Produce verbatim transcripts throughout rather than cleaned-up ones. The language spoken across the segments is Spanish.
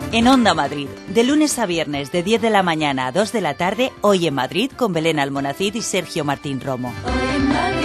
En Onda Madrid, de lunes a viernes de diez de la mañana a dos de la tarde, Hoy en Madrid con Belén Almonacid y Sergio Martín Romo. Hoy en Madrid.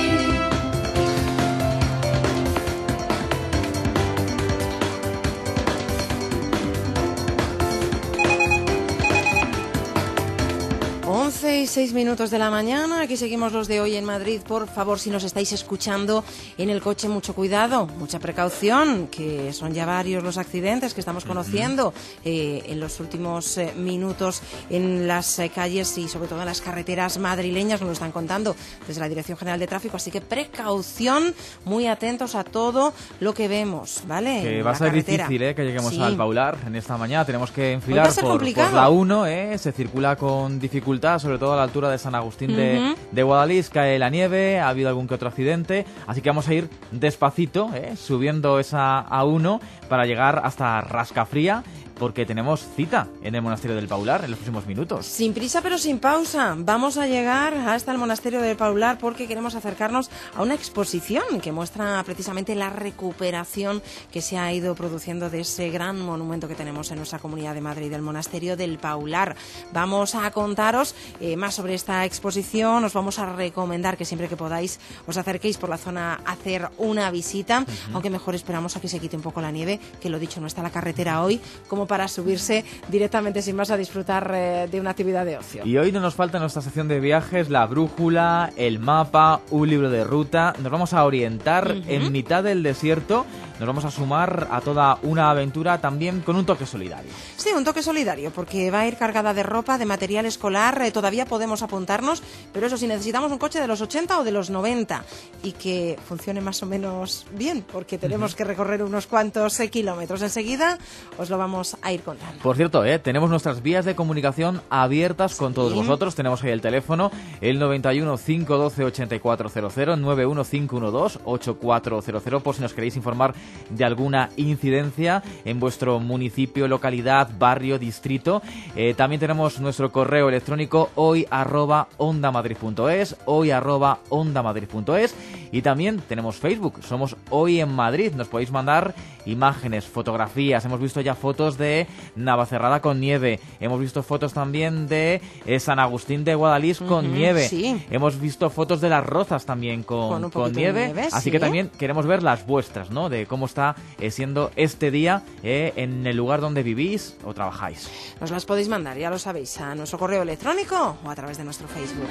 once y seis minutos de la mañana, aquí seguimos los de Hoy en Madrid. Por favor, si nos estáis escuchando en el coche, mucho cuidado, mucha precaución, que son ya varios los accidentes que estamos conociendo eh, en los últimos eh, minutos en las eh, calles y sobre todo en las carreteras madrileñas, nos lo están contando desde la Dirección General de Tráfico, así que precaución, muy atentos a todo lo que vemos, ¿vale? Que en va a ser carretera. difícil, ¿eh? Que lleguemos Sí. al Paular en esta mañana, tenemos que enfilar por, por la uno, ¿eh? Se circula con dificultad, sobre todo a la altura de San Agustín de, uh-huh. de Guadalís, cae la nieve, ha habido algún que otro accidente, así que vamos a ir despacito, ¿eh? Subiendo esa A uno para llegar hasta Rascafría, porque tenemos cita en el Monasterio del Paular en los próximos minutos. Sin prisa pero sin pausa, vamos a llegar hasta el Monasterio del Paular porque queremos acercarnos a una exposición que muestra precisamente la recuperación que se ha ido produciendo de ese gran monumento que tenemos en nuestra Comunidad de Madrid, el Monasterio del Paular. Vamos a contaros eh, más sobre esta exposición, os vamos a recomendar que siempre que podáis os acerquéis por la zona a hacer una visita, uh-huh. aunque mejor esperamos a que se quite un poco la nieve, que lo dicho, no está la carretera hoy como para subirse directamente sin más a disfrutar eh, de una actividad de ocio. Y hoy no nos falta en nuestra sección de viajes la brújula, el mapa, un libro de ruta. Nos vamos a orientar uh-huh. en mitad del desierto, nos vamos a sumar a toda una aventura también con un toque solidario. Sí, un toque solidario, porque va a ir cargada de ropa, de material escolar, eh, todavía podemos apuntarnos, pero eso sí, necesitamos un coche de los ochenta o de los noventa y que funcione más o menos bien, porque tenemos uh-huh. que recorrer unos cuantos eh, kilómetros. Enseguida os lo vamos a ir contando. Por cierto, ¿eh? tenemos nuestras vías de comunicación abiertas sí. con todos vosotros. Tenemos ahí el teléfono, el noventa y uno, cinco uno dos, ochenta y cuatro cero cero, noventa y uno, cinco uno dos, ochenta y cuatro cero cero, por si nos queréis informar de alguna incidencia en vuestro municipio, localidad, barrio, distrito. Eh, también tenemos nuestro correo electrónico hoy arroba ondamadrid.es, hoy arroba ondamadrid.es, y también tenemos Facebook, somos Hoy en Madrid. Nos podéis mandar imágenes, fotografías. Hemos visto ya fotos de Navacerrada con nieve, hemos visto fotos también de eh, San Agustín de Guadalís uh-huh, con nieve, sí. hemos visto fotos de Las Rozas también con, con, con nieve, nieve, así sí. que también queremos ver las vuestras, ¿no? De cómo está eh, siendo este día eh, en el lugar donde vivís o trabajáis. Nos las podéis mandar, ya lo sabéis, a nuestro correo electrónico o a través de nuestro Facebook.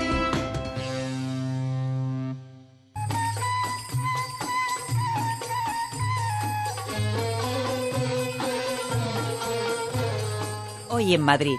Hoy en Madrid.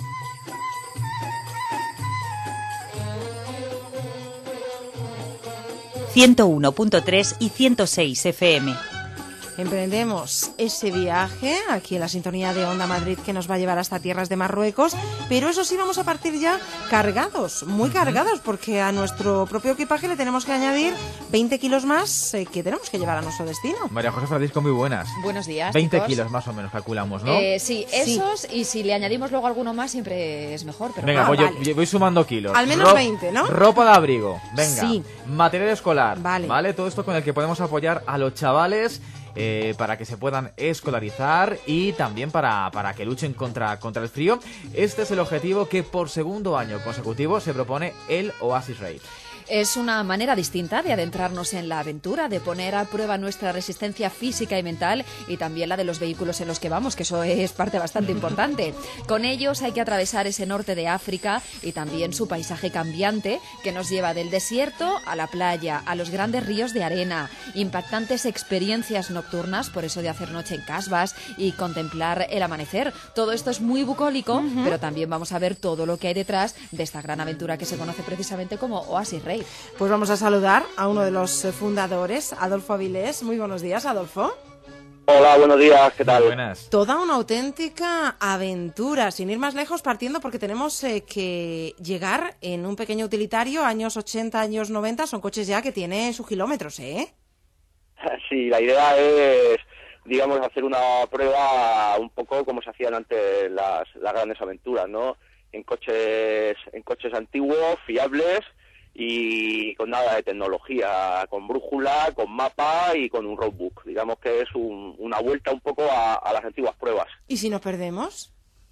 ciento uno punto tres y ciento seis F M. Emprendemos ese viaje aquí en la sintonía de Onda Madrid que nos va a llevar hasta tierras de Marruecos, pero eso sí, vamos a partir ya cargados, muy cargados, porque a nuestro propio equipaje le tenemos que añadir veinte kilos más eh, que tenemos que llevar a nuestro destino. María José Francisco, muy buenas. Buenos días, veinte chicos. kilos más o menos calculamos, ¿no? Eh, sí, esos, sí. Y si le añadimos luego alguno más siempre es mejor. Pero venga, ah, voy, vale. yo, voy sumando kilos. Al menos Ro- veinte, ¿no? Ropa de abrigo, venga. Sí. Material escolar, vale. vale. Todo esto con el que podemos apoyar a los chavales eh, para que se puedan escolarizar y también para, para que luchen contra, contra el frío. Este es el objetivo que por segundo año consecutivo se propone el Oasis Raid. Es una manera distinta de adentrarnos en la aventura, de poner a prueba nuestra resistencia física y mental y también la de los vehículos en los que vamos, que eso es parte bastante importante. Con ellos hay que atravesar ese norte de África y también su paisaje cambiante que nos lleva del desierto a la playa, a los grandes ríos de arena, impactantes experiencias nocturnas, por eso de hacer noche en casbas y contemplar el amanecer. Todo esto es muy bucólico, uh-huh. pero también vamos a ver todo lo que hay detrás de esta gran aventura que se conoce precisamente como Oasis Raid. Pues vamos a saludar a uno de los fundadores, Adolfo Avilés. Muy buenos días, Adolfo. Hola, buenos días, ¿qué tal? Buenas. Toda una auténtica aventura, sin ir más lejos, partiendo porque tenemos eh, que llegar en un pequeño utilitario, años ochenta, años noventa, son coches ya que tienen sus kilómetros, ¿eh? Sí, la idea es, digamos, hacer una prueba un poco como se hacían antes las, las grandes aventuras, ¿no? En coches, en coches antiguos, fiables, y con nada de tecnología, con brújula, con mapa y con un roadbook. Digamos que es un, una vuelta un poco a, a las antiguas pruebas. ¿Y si nos perdemos?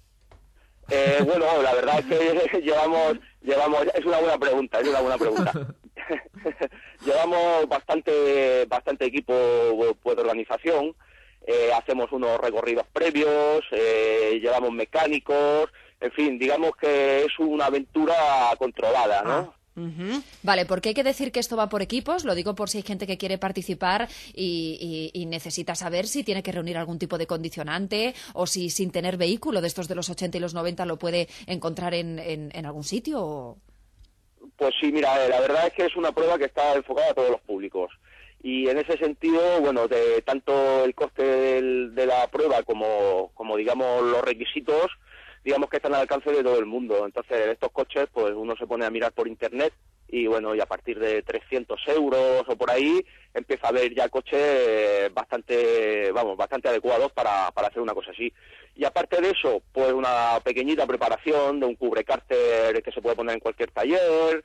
Eh, bueno, la verdad es que llevamos, llevamos, es una buena pregunta, es una buena pregunta. Llevamos bastante, bastante equipo pues, de organización, eh, hacemos unos recorridos previos, eh, llevamos mecánicos, en fin, digamos que es una aventura controlada, ¿no? Ah. Uh-huh. Vale, porque hay que decir que esto va por equipos, lo digo por si hay gente que quiere participar y, y, y necesita saber si tiene que reunir algún tipo de condicionante o si sin tener vehículo de estos de los ochenta y los noventa lo puede encontrar en, en, en algún sitio. O... Pues sí, mira, la verdad es que es una prueba que está enfocada a todos los públicos. Y en ese sentido, bueno, de tanto el coste del, de la prueba como, como, digamos, los requisitos, digamos que están al alcance de todo el mundo. Entonces, estos coches, pues uno se pone a mirar por internet y, bueno, y a partir de trescientos euros o por ahí, empieza a ver ya coches bastante, vamos, bastante adecuados para, para hacer una cosa así. Y aparte de eso, pues una pequeñita preparación de un cubrecárter que se puede poner en cualquier taller,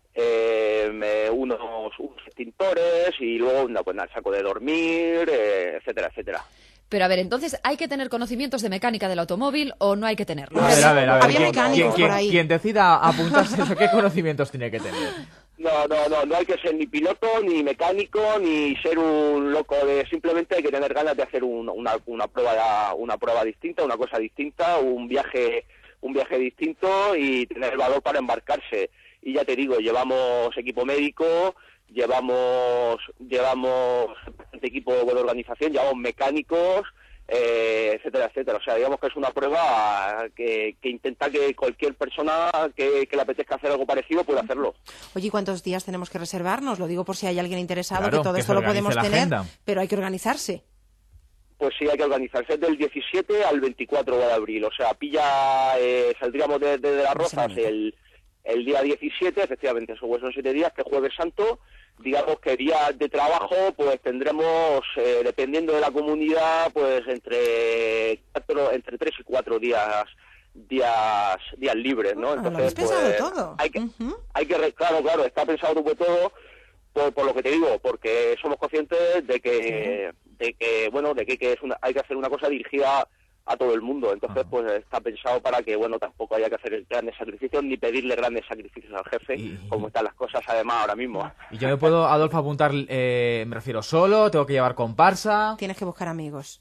eh, unos, unos extintores y luego, no, pues nada, el saco de dormir, eh, etcétera, etcétera. Pero a ver, entonces, ¿hay que tener conocimientos de mecánica del automóvil o no hay que tenerlos? A ver, a ver, a ver. Había ¿Quién, mecánicos quién, por ahí. quien decida apuntarse eso, ¿qué conocimientos tiene que tener? No, no, no, no hay que ser ni piloto, ni mecánico, ni ser un loco de... Simplemente hay que tener ganas de hacer un, una, una prueba una prueba distinta, una cosa distinta, un viaje un viaje distinto y tener el valor para embarcarse. Y ya te digo, llevamos equipo médico, llevamos llevamos equipo de organización, llevamos mecánicos, eh, etcétera, etcétera. O sea, digamos que es una prueba que, que intenta que cualquier persona que, que le apetezca hacer algo parecido pueda hacerlo. Oye, ¿cuántos días tenemos que reservarnos? Lo digo por si hay alguien interesado, Claro, que todo que esto se lo podemos organice la tener, agenda. pero hay que organizarse. Pues sí, hay que organizarse del diecisiete al veinticuatro de abril. O sea, pilla, eh, saldríamos de, de, de Las Rozas el, el día diecisiete, efectivamente, eso son siete días, que es Jueves Santo. Digamos que días de trabajo, pues tendremos, eh, dependiendo de la comunidad, pues entre cuatro, entre tres y cuatro días días días libres, ¿no? Ah, Entonces, lo habéis pues, pensado todo. hay que, Uh-huh. hay que, claro, claro, está pensado todo, todo por, por lo que te digo, porque somos conscientes de que, sí. de que, bueno, de que, que es una, hay que hacer una cosa dirigida a todo el mundo. Entonces, uh-huh. pues está pensado para que, bueno, tampoco haya que hacer grandes sacrificios ni pedirle grandes sacrificios al jefe, y... como están las cosas además ahora mismo. ¿Y yo me puedo, Adolfo, apuntar, eh, me refiero, solo? ¿Tengo que llevar comparsa? Tienes que buscar amigos.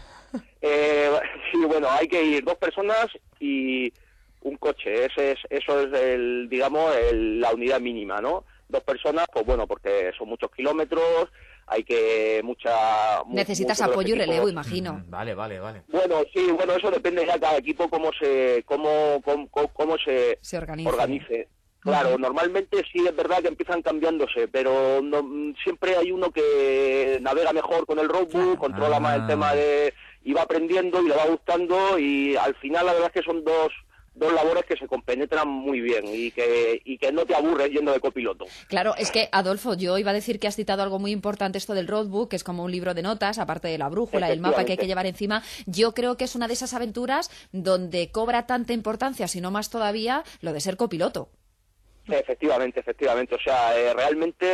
Eh, sí, bueno, hay que ir dos personas y un coche. Ese es, eso es, el, digamos, el, la unidad mínima, ¿no? Dos personas, pues bueno, porque son muchos kilómetros, hay que mucha... Necesitas apoyo y relevo, imagino. Mm, vale, vale, vale. Bueno, sí, bueno, eso depende ya de cada equipo cómo se cómo cómo, cómo se, se organice. organice. Claro, uh-huh. Normalmente sí es verdad que empiezan cambiándose, pero no, siempre hay uno que navega mejor con el roadbook, controla ah. más el tema de... y va aprendiendo y le va gustando y al final la verdad es que son dos... dos labores que se compenetran muy bien y que y que no te aburres yendo de copiloto. Claro, es que, Adolfo, yo iba a decir que has citado algo muy importante, esto del roadbook, que es como un libro de notas, aparte de la brújula, el mapa que hay que llevar encima. Yo creo que es una de esas aventuras donde cobra tanta importancia, si no más todavía, lo de ser copiloto. Efectivamente, efectivamente. O sea, eh, realmente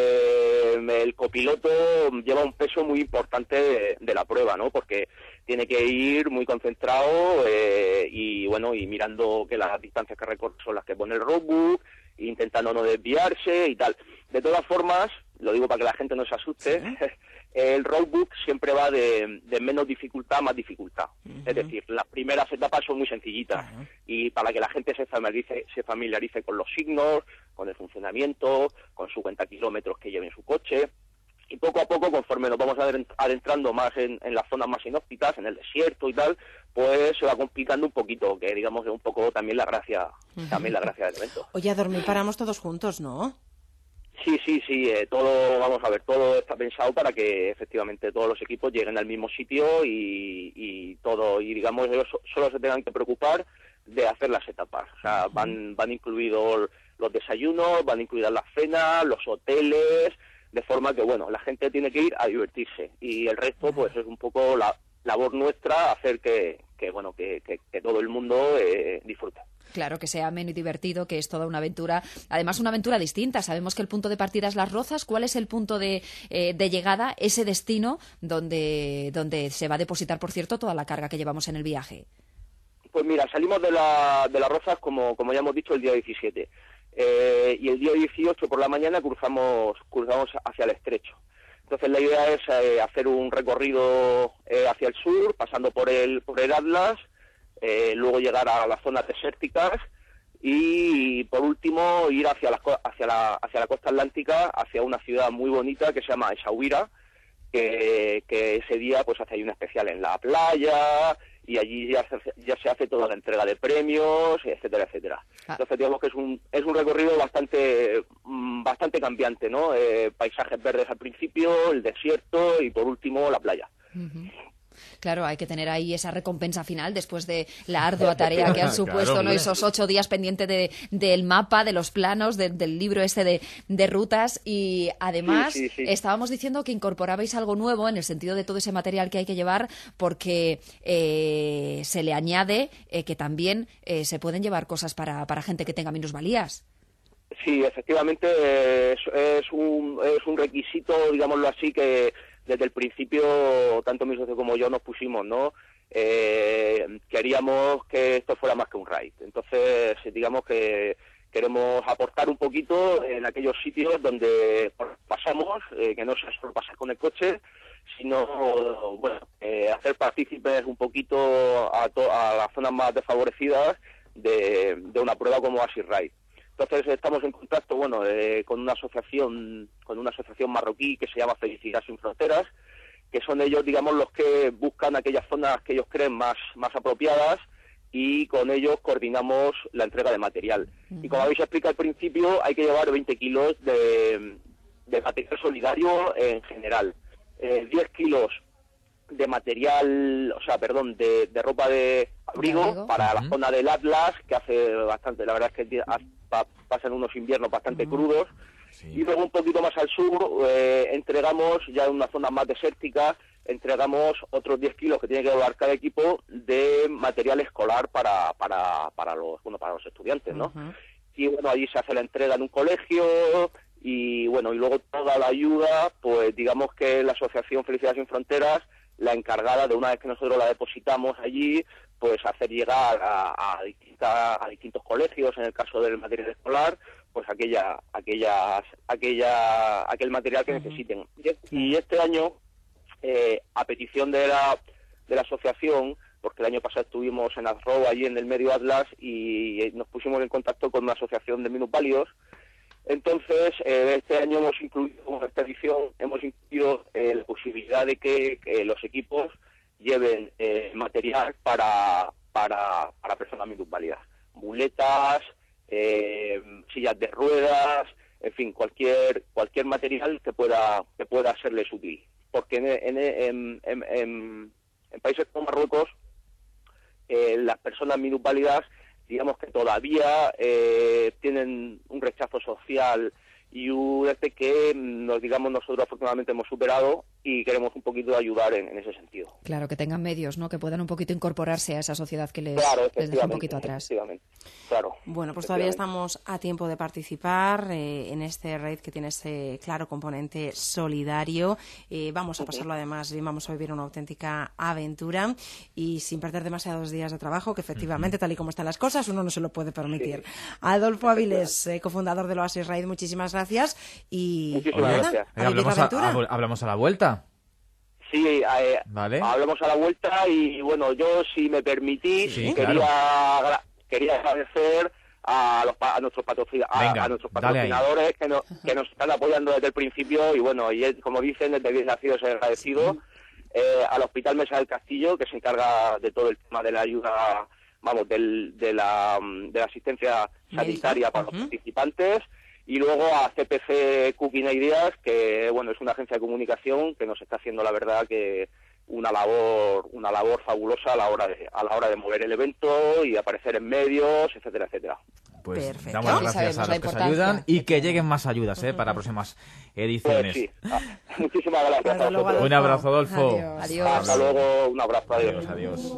eh, el copiloto lleva un peso muy importante de, de la prueba, ¿no? Porque tiene que ir muy concentrado eh, y, bueno, y mirando que las distancias que recorre son las que pone el roadbook, intentando no desviarse y tal. De todas formas, lo digo para que la gente no se asuste, ¿sí? El roadbook siempre va de, de menos dificultad a más dificultad. Uh-huh. Es decir, las primeras etapas son muy sencillitas uh-huh. y para que la gente se familiarice, se familiarice con los signos, con el funcionamiento, con su cuenta kilómetros que lleve en su coche. Y poco a poco, conforme nos vamos adentrando más en, en las zonas más inhóspitas, en el desierto y tal, pues se va complicando un poquito, que digamos es un poco también la gracia, uh-huh. también la gracia del evento. Oye, a dormir paramos todos juntos, ¿no? Sí, sí, sí, eh, todo, vamos a ver, todo está pensado para que efectivamente todos los equipos lleguen al mismo sitio y, y todo, y digamos, ellos solo se tengan que preocupar de hacer las etapas. O sea, van, van incluidos los desayunos, van incluidas las cenas, los hoteles, de forma que, bueno, la gente tiene que ir a divertirse y el resto, pues, es un poco la, labor nuestra hacer que, que bueno, que, que, que todo el mundo eh, disfrute. Claro, que sea ameno y divertido, que es toda una aventura. Además, una aventura distinta. Sabemos que el punto de partida es Las Rozas. ¿Cuál es el punto de, eh, de llegada, ese destino donde, donde se va a depositar, por cierto, toda la carga que llevamos en el viaje? Pues mira, salimos de, la, de Las Rozas, como, como ya hemos dicho, el día diecisiete. Eh, y el día dieciocho por la mañana cruzamos, cruzamos hacia el estrecho. Entonces la idea es eh, hacer un recorrido eh, hacia el sur, pasando por el, por el Atlas, Eh, luego llegar a las zonas desérticas y, por último, ir hacia la, hacia la, hacia la costa atlántica, hacia una ciudad muy bonita que se llama Essaouira, que, que ese día pues hace ahí una especial en la playa y allí ya se, ya se hace toda la entrega de premios, etcétera, etcétera. Ah. Entonces digamos que es un, es un recorrido bastante, bastante cambiante, ¿no? Eh, paisajes verdes al principio, el desierto y, por último, la playa. Uh-huh. Claro, hay que tener ahí esa recompensa final después de la ardua tarea que han supuesto, claro, ¿no? Esos ocho días pendiente de, del mapa, de los planos, de, del libro este de, de rutas. Y además sí, sí, sí. estábamos diciendo que incorporabais algo nuevo en el sentido de todo ese material que hay que llevar, porque eh, se le añade eh, que también eh, se pueden llevar cosas para, para gente que tenga minusvalías. Sí, efectivamente es, es, un, es un requisito, digámoslo así, que desde el principio, tanto mi socio como yo nos pusimos, ¿no? Eh, queríamos que esto fuera más que un raid. Entonces, digamos que queremos aportar un poquito en aquellos sitios donde pasamos, eh, que no sea solo pasar con el coche, sino, bueno, eh, hacer partícipes un poquito a, to- a las zonas más desfavorecidas de, de una prueba como Oasis Raid. Entonces estamos en contacto, bueno, eh, con una asociación, con una asociación marroquí que se llama Felicidad Sin Fronteras, que son ellos, digamos, los que buscan aquellas zonas que ellos creen más, más apropiadas, y con ellos coordinamos la entrega de material. Uh-huh. Y como habéis explicado al principio, hay que llevar veinte kilos de, de material solidario en general, eh, diez kilos de material, o sea, perdón, de, de ropa de abrigo, abrigo. para uh-huh. la zona del Atlas, que hace bastante, la verdad es que pasan unos inviernos bastante uh-huh. crudos, sí. Y luego un poquito más al sur eh, entregamos, ya en una zona más desértica, entregamos otros diez kilos que tiene que llevar cada equipo de material escolar para para para los bueno para los estudiantes, ¿no? Uh-huh. Y bueno, allí se hace la entrega en un colegio. Y bueno, y luego toda la ayuda, pues digamos que la Asociación Felicidad Sin Fronteras, la encargada de, una vez que nosotros la depositamos allí, pues hacer llegar a, a, distinta, a distintos colegios, en el caso del material escolar, pues aquella, aquellas, aquella, aquel material que uh-huh. necesiten. Y este año, eh, a petición de la, de la asociación, porque el año pasado estuvimos en Azroa, allí en el Medio Atlas, y nos pusimos en contacto con una asociación de minusválidos. Entonces, eh, este año hemos incluido, en esta edición, hemos incluido eh, la posibilidad de que, que los equipos lleven eh, material para, para, para personas minusválidas. Muletas, eh, sillas de ruedas, en fin, cualquier cualquier material que pueda que pueda serles útil. Porque en, en, en, en, en, en países como Marruecos, eh, las personas minusválidas, digamos que todavía eh, tienen un rechazo social y un este que nos digamos nosotros afortunadamente hemos superado, y queremos un poquito ayudar en, en ese sentido. Claro, que tengan medios, ¿no? Que puedan un poquito incorporarse a esa sociedad que les, claro, les deja un poquito atrás. Claro. Bueno, pues todavía estamos a tiempo de participar eh, en este raid que tiene ese claro componente solidario. Eh, vamos a pasarlo además bien, vamos a vivir una auténtica aventura y sin perder demasiados días de trabajo, que efectivamente, tal y como están las cosas, uno no se lo puede permitir. Sí. Adolfo Áviles, eh, cofundador del Oasis Raid, muchísimas gracias. Y muchísimas nada, gracias. A hablamos, a, a, hablamos a la vuelta. Sí, eh, vale. hablamos a la vuelta y bueno, yo si me permitís sí, quería claro. quería agradecer a los a nuestros patrocinadores, a, a nuestros patrocinadores que nos que nos están apoyando desde el principio, y bueno, y como dicen, desde bien nacido ser agradecido. Sí. Eh, al Hospital Mesa del Castillo, que se encarga de todo el tema de la ayuda, vamos, del, de la de la asistencia sanitaria para uh-huh. los participantes. Y luego a C P C Cooking Ideas, que bueno, es una agencia de comunicación que nos está haciendo, la verdad, que una labor una labor fabulosa a la hora de a la hora de mover el evento y aparecer en medios, etcétera, etcétera. Pues Perfecto. damos las Sí, gracias sabemos a la los que se importancia. ayudan y que lleguen más ayudas ¿eh? para próximas Pues ediciones. sí. Ah, muchísimas gracias Hasta a luego, vosotros. Un abrazo, Adolfo. Adiós. Adiós. Hasta luego, un abrazo, adiós. Adiós, adiós.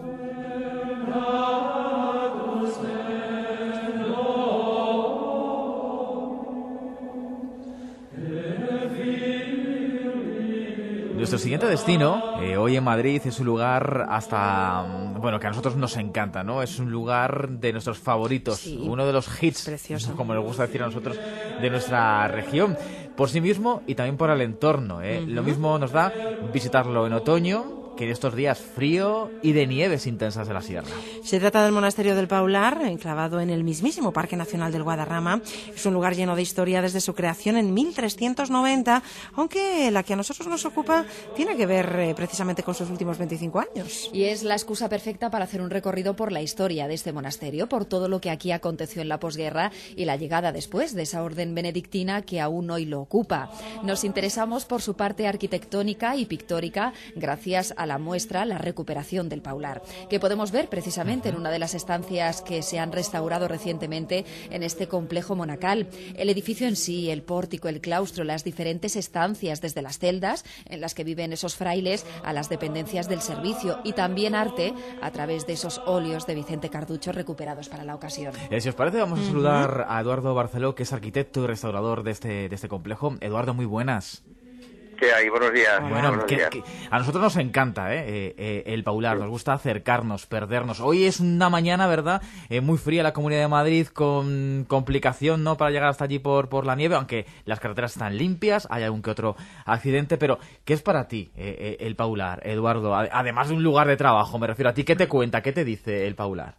Nuestro siguiente destino, eh, hoy en Madrid, es un lugar hasta, mm, bueno, que a nosotros nos encanta, ¿no? Es un lugar de nuestros favoritos, Sí. uno de los hits, Precioso. como nos gusta decir a nosotros, de nuestra región, por sí mismo y también por el entorno, ¿eh? Lo mismo nos da visitarlo en otoño, que en estos días frío y de nieves intensas de la sierra. Se trata del Monasterio del Paular, enclavado en el mismísimo Parque Nacional del Guadarrama. Es un lugar lleno de historia desde su creación en mil trescientos noventa, aunque la que a nosotros nos ocupa tiene que ver eh, precisamente con sus últimos veinticinco años. Y es la excusa perfecta para hacer un recorrido por la historia de este monasterio, por todo lo que aquí aconteció en la posguerra y la llegada después de esa orden benedictina que aún hoy lo ocupa. Nos interesamos por su parte arquitectónica y pictórica gracias a la muestra La recuperación del Paular, que podemos ver precisamente en una de las estancias que se han restaurado recientemente en este complejo monacal. El edificio en sí, el pórtico, el claustro, las diferentes estancias, desde las celdas en las que viven esos frailes a las dependencias del servicio, y también arte a través de esos óleos de Vicente Carducho recuperados para la ocasión. Eh, si os parece, vamos a saludar a Eduardo Barceló, que es arquitecto y restaurador de este, de este complejo. Eduardo, muy buenas. ¿Qué hay? Buenos días. Bueno, Buenos que, días. que a nosotros nos encanta ¿eh? Eh, eh, el Paular, nos gusta acercarnos, perdernos. Hoy es una mañana, ¿verdad?, eh, muy fría en la Comunidad de Madrid, con complicación, ¿no?, para llegar hasta allí por, por la nieve, aunque las carreteras están limpias, hay algún que otro accidente, pero ¿qué es para ti eh, eh, el Paular, Eduardo? Además de un lugar de trabajo, me refiero a ti, ¿qué te cuenta, qué te dice el Paular?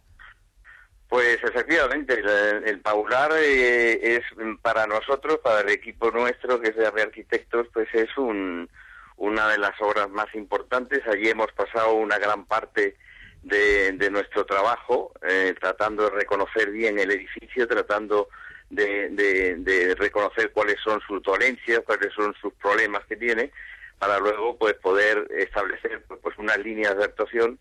Pues efectivamente, el, el Paular eh, es para nosotros, para el equipo nuestro, que es de Arquitectos, pues es un, una de las obras más importantes. Allí hemos pasado una gran parte de, de nuestro trabajo, eh, tratando de reconocer bien el edificio, tratando de, de, de reconocer cuáles son sus dolencias, cuáles son sus problemas que tiene, para luego pues poder establecer pues unas líneas de actuación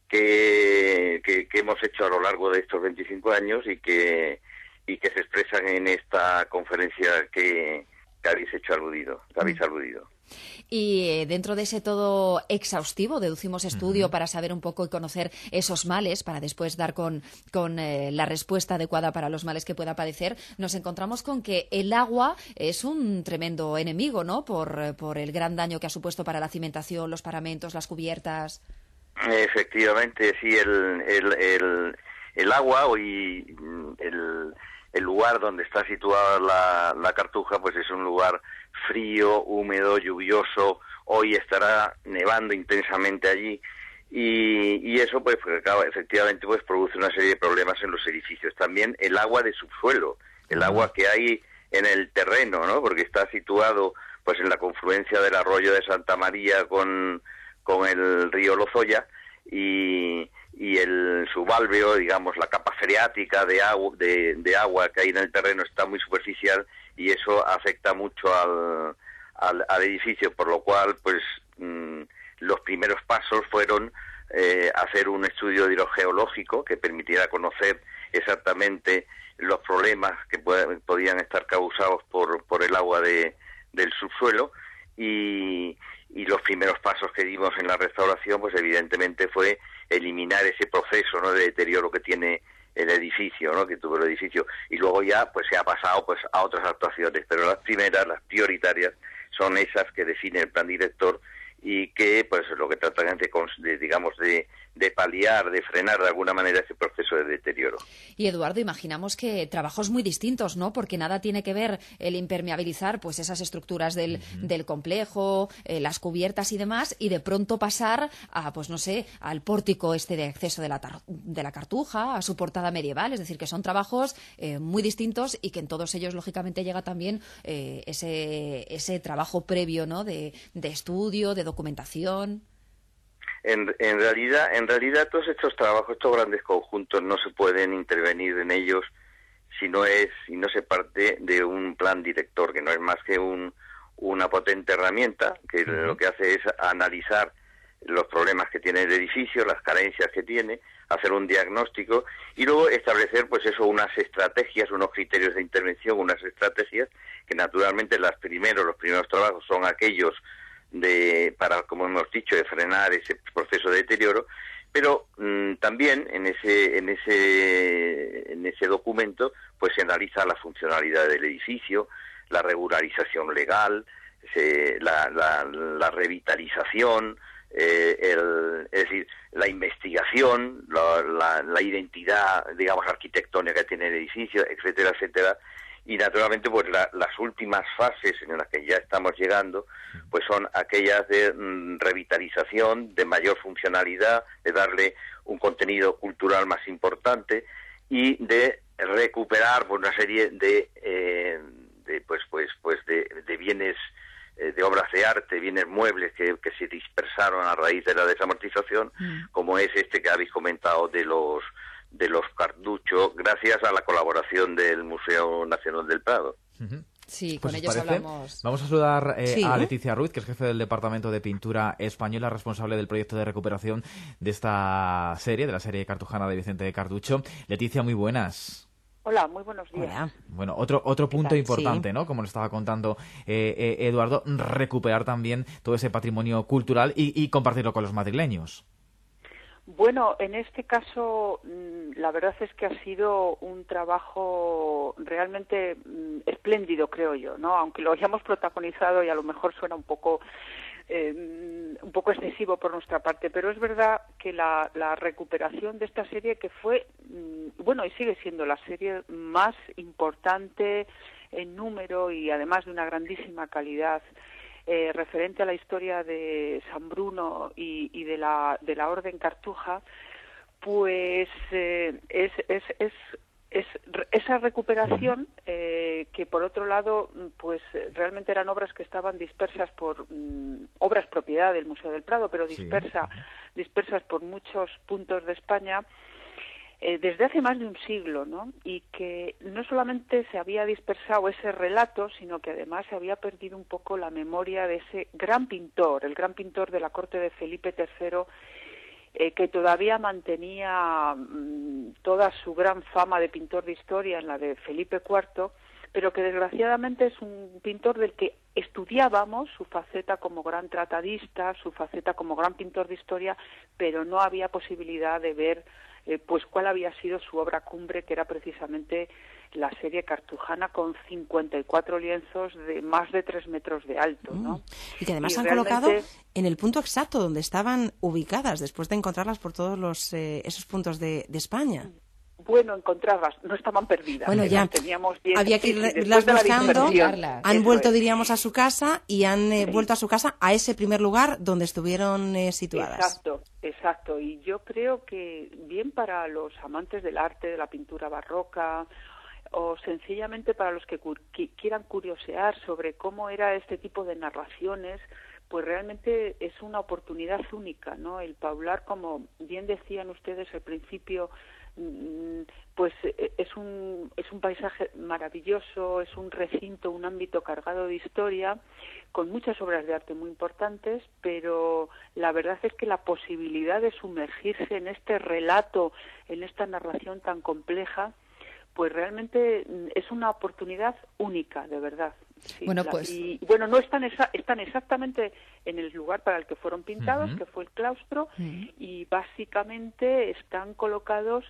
Que, que, que hemos hecho a lo largo de estos veinticinco años y que y que se expresan en esta conferencia que, que habéis hecho aludido, que habéis aludido. Y eh, dentro de ese todo exhaustivo, deducimos estudio uh-huh. para saber un poco y conocer esos males, para después dar con, con eh, la respuesta adecuada para los males que pueda padecer, nos encontramos con que el agua es un tremendo enemigo, ¿no?, por, por el gran daño que ha supuesto para la cimentación, los paramentos, las cubiertas. Efectivamente, sí, el, el, el, el agua y el, el lugar donde está situada la, la Cartuja, pues es un lugar frío, húmedo, lluvioso. Hoy estará nevando intensamente allí y, y eso, pues, efectivamente, pues produce una serie de problemas en los edificios. También el agua de subsuelo, el agua que hay en el terreno, ¿no?, porque está situado, pues, en la confluencia del arroyo de Santa María con con el río Lozoya y, y el subalveo, digamos, la capa freática de agua, de, de agua que hay en el terreno está muy superficial y eso afecta mucho al, al, al edificio, por lo cual, pues, mmm, los primeros pasos fueron eh, hacer un estudio hidrogeológico que permitiera conocer exactamente los problemas que pueden, podían estar causados por, por el agua de, del subsuelo y y los primeros pasos que dimos en la restauración, pues evidentemente fue eliminar ese proceso, ¿no?, de deterioro que tiene el edificio, ¿no?, que tuvo el edificio, y luego ya pues se ha pasado pues a otras actuaciones, pero las primeras, las prioritarias, son esas que define el plan director y que pues lo que tratan de, de digamos de, de paliar, de frenar de alguna manera ese proceso de deterioro. Y Eduardo, imaginamos que trabajos muy distintos, ¿no?, porque nada tiene que ver el impermeabilizar pues esas estructuras del, uh-huh. del complejo, eh, las cubiertas y demás, y de pronto pasar a, pues no sé, al pórtico este de acceso de la, tar- de la Cartuja, a su portada medieval, es decir, que son trabajos eh, muy distintos y que en todos ellos lógicamente llega también eh, ese, ese trabajo previo, ¿no?, de, de estudio, de documentación. En, en realidad, en realidad todos estos trabajos, estos grandes conjuntos, no se pueden intervenir en ellos si no es, si no se parte de un plan director, que no es más que un, una potente herramienta que uh-huh. lo que hace es analizar los problemas que tiene el edificio, las carencias que tiene, hacer un diagnóstico y luego establecer, pues eso, unas estrategias, unos criterios de intervención, unas estrategias que naturalmente las primeros, los primeros trabajos son aquellos de, para, como hemos dicho, de frenar ese proceso de deterioro, pero mmm, también en ese, en ese, en ese documento, pues se analiza la funcionalidad del edificio, la regularización legal, se, la, la, la revitalización, eh, el, es decir, la investigación, la, la, la identidad, digamos, arquitectónica que tiene el edificio, etcétera, etcétera. Y naturalmente, pues la, las últimas fases en las que ya estamos llegando, pues son aquellas de mm, revitalización, de mayor funcionalidad, de darle un contenido cultural más importante y de recuperar pues, una serie de, eh, de pues, pues, pues de, de bienes, eh, de obras de arte, bienes muebles que, que se dispersaron a raíz de la desamortización, mm. como es este que habéis comentado de los de los Carducho, gracias a la colaboración del Museo Nacional del Prado. Uh-huh. Sí, pues con ellos parece, hablamos. Vamos a saludar eh, sí. a Leticia Ruiz, que es jefe del Departamento de Pintura Española, responsable del proyecto de recuperación de esta serie, de la serie cartujana de Vicente Carducho. Leticia, muy buenas. Hola, muy buenos días. Hola. Bueno, otro otro punto importante, sí. ¿no? Como nos estaba contando eh, eh, Eduardo, recuperar también todo ese patrimonio cultural y, y compartirlo con los madrileños. Bueno, en este caso, la verdad es que ha sido un trabajo realmente espléndido, creo yo, ¿no? Aunque lo hayamos protagonizado y a lo mejor suena un poco eh, un poco excesivo por nuestra parte, pero es verdad que la, la recuperación de esta serie, que fue, bueno, y sigue siendo la serie más importante en número y además de una grandísima calidad, Eh, referente a la historia de San Bruno y, y de la de la Orden Cartuja, pues eh, es, es, es, es esa recuperación eh, que por otro lado pues realmente eran obras que estaban dispersas por mm, obras propiedad del Museo del Prado, pero dispersa, sí. dispersas por muchos puntos de España. Eh, desde hace más de un siglo, ¿no? Y que no solamente se había dispersado ese relato, sino que además se había perdido un poco la memoria de ese gran pintor, el gran pintor de la corte de Felipe tercero, eh, que todavía mantenía mmm, toda su gran fama de pintor de historia en la de Felipe cuarto, pero que desgraciadamente es un pintor del que estudiábamos su faceta como gran tratadista, su faceta como gran pintor de historia, pero no había posibilidad de ver Eh, pues cuál había sido su obra cumbre, que era precisamente la serie cartujana con cincuenta y cuatro lienzos de más de tres metros de alto, ¿no? Mm. Y que además y han realmente... colocado en el punto exacto donde estaban ubicadas, después de encontrarlas por todos los eh, esos puntos de, de España. Bueno, encontrarlas, no estaban perdidas. Bueno, ya, teníamos bien, había que sí, irlas buscando, han Eso vuelto, es. diríamos, a su casa y han eh, Sí. vuelto a su casa a ese primer lugar donde estuvieron eh, situadas. Exacto, exacto. Y yo creo que bien para los amantes del arte, de la pintura barroca, o sencillamente para los que cu- qui- quieran curiosear sobre cómo era este tipo de narraciones, pues realmente es una oportunidad única, ¿no? El Paular, como bien decían ustedes al principio, pues es un es un paisaje maravilloso, es un recinto, un ámbito cargado de historia, con muchas obras de arte muy importantes, pero la verdad es que la posibilidad de sumergirse en este relato, en esta narración tan compleja, pues realmente es una oportunidad única, de verdad. Sí, bueno, la, pues... y bueno, no están, esa, están exactamente en el lugar para el que fueron pintados, uh-huh. que fue el claustro, uh-huh. y básicamente están colocados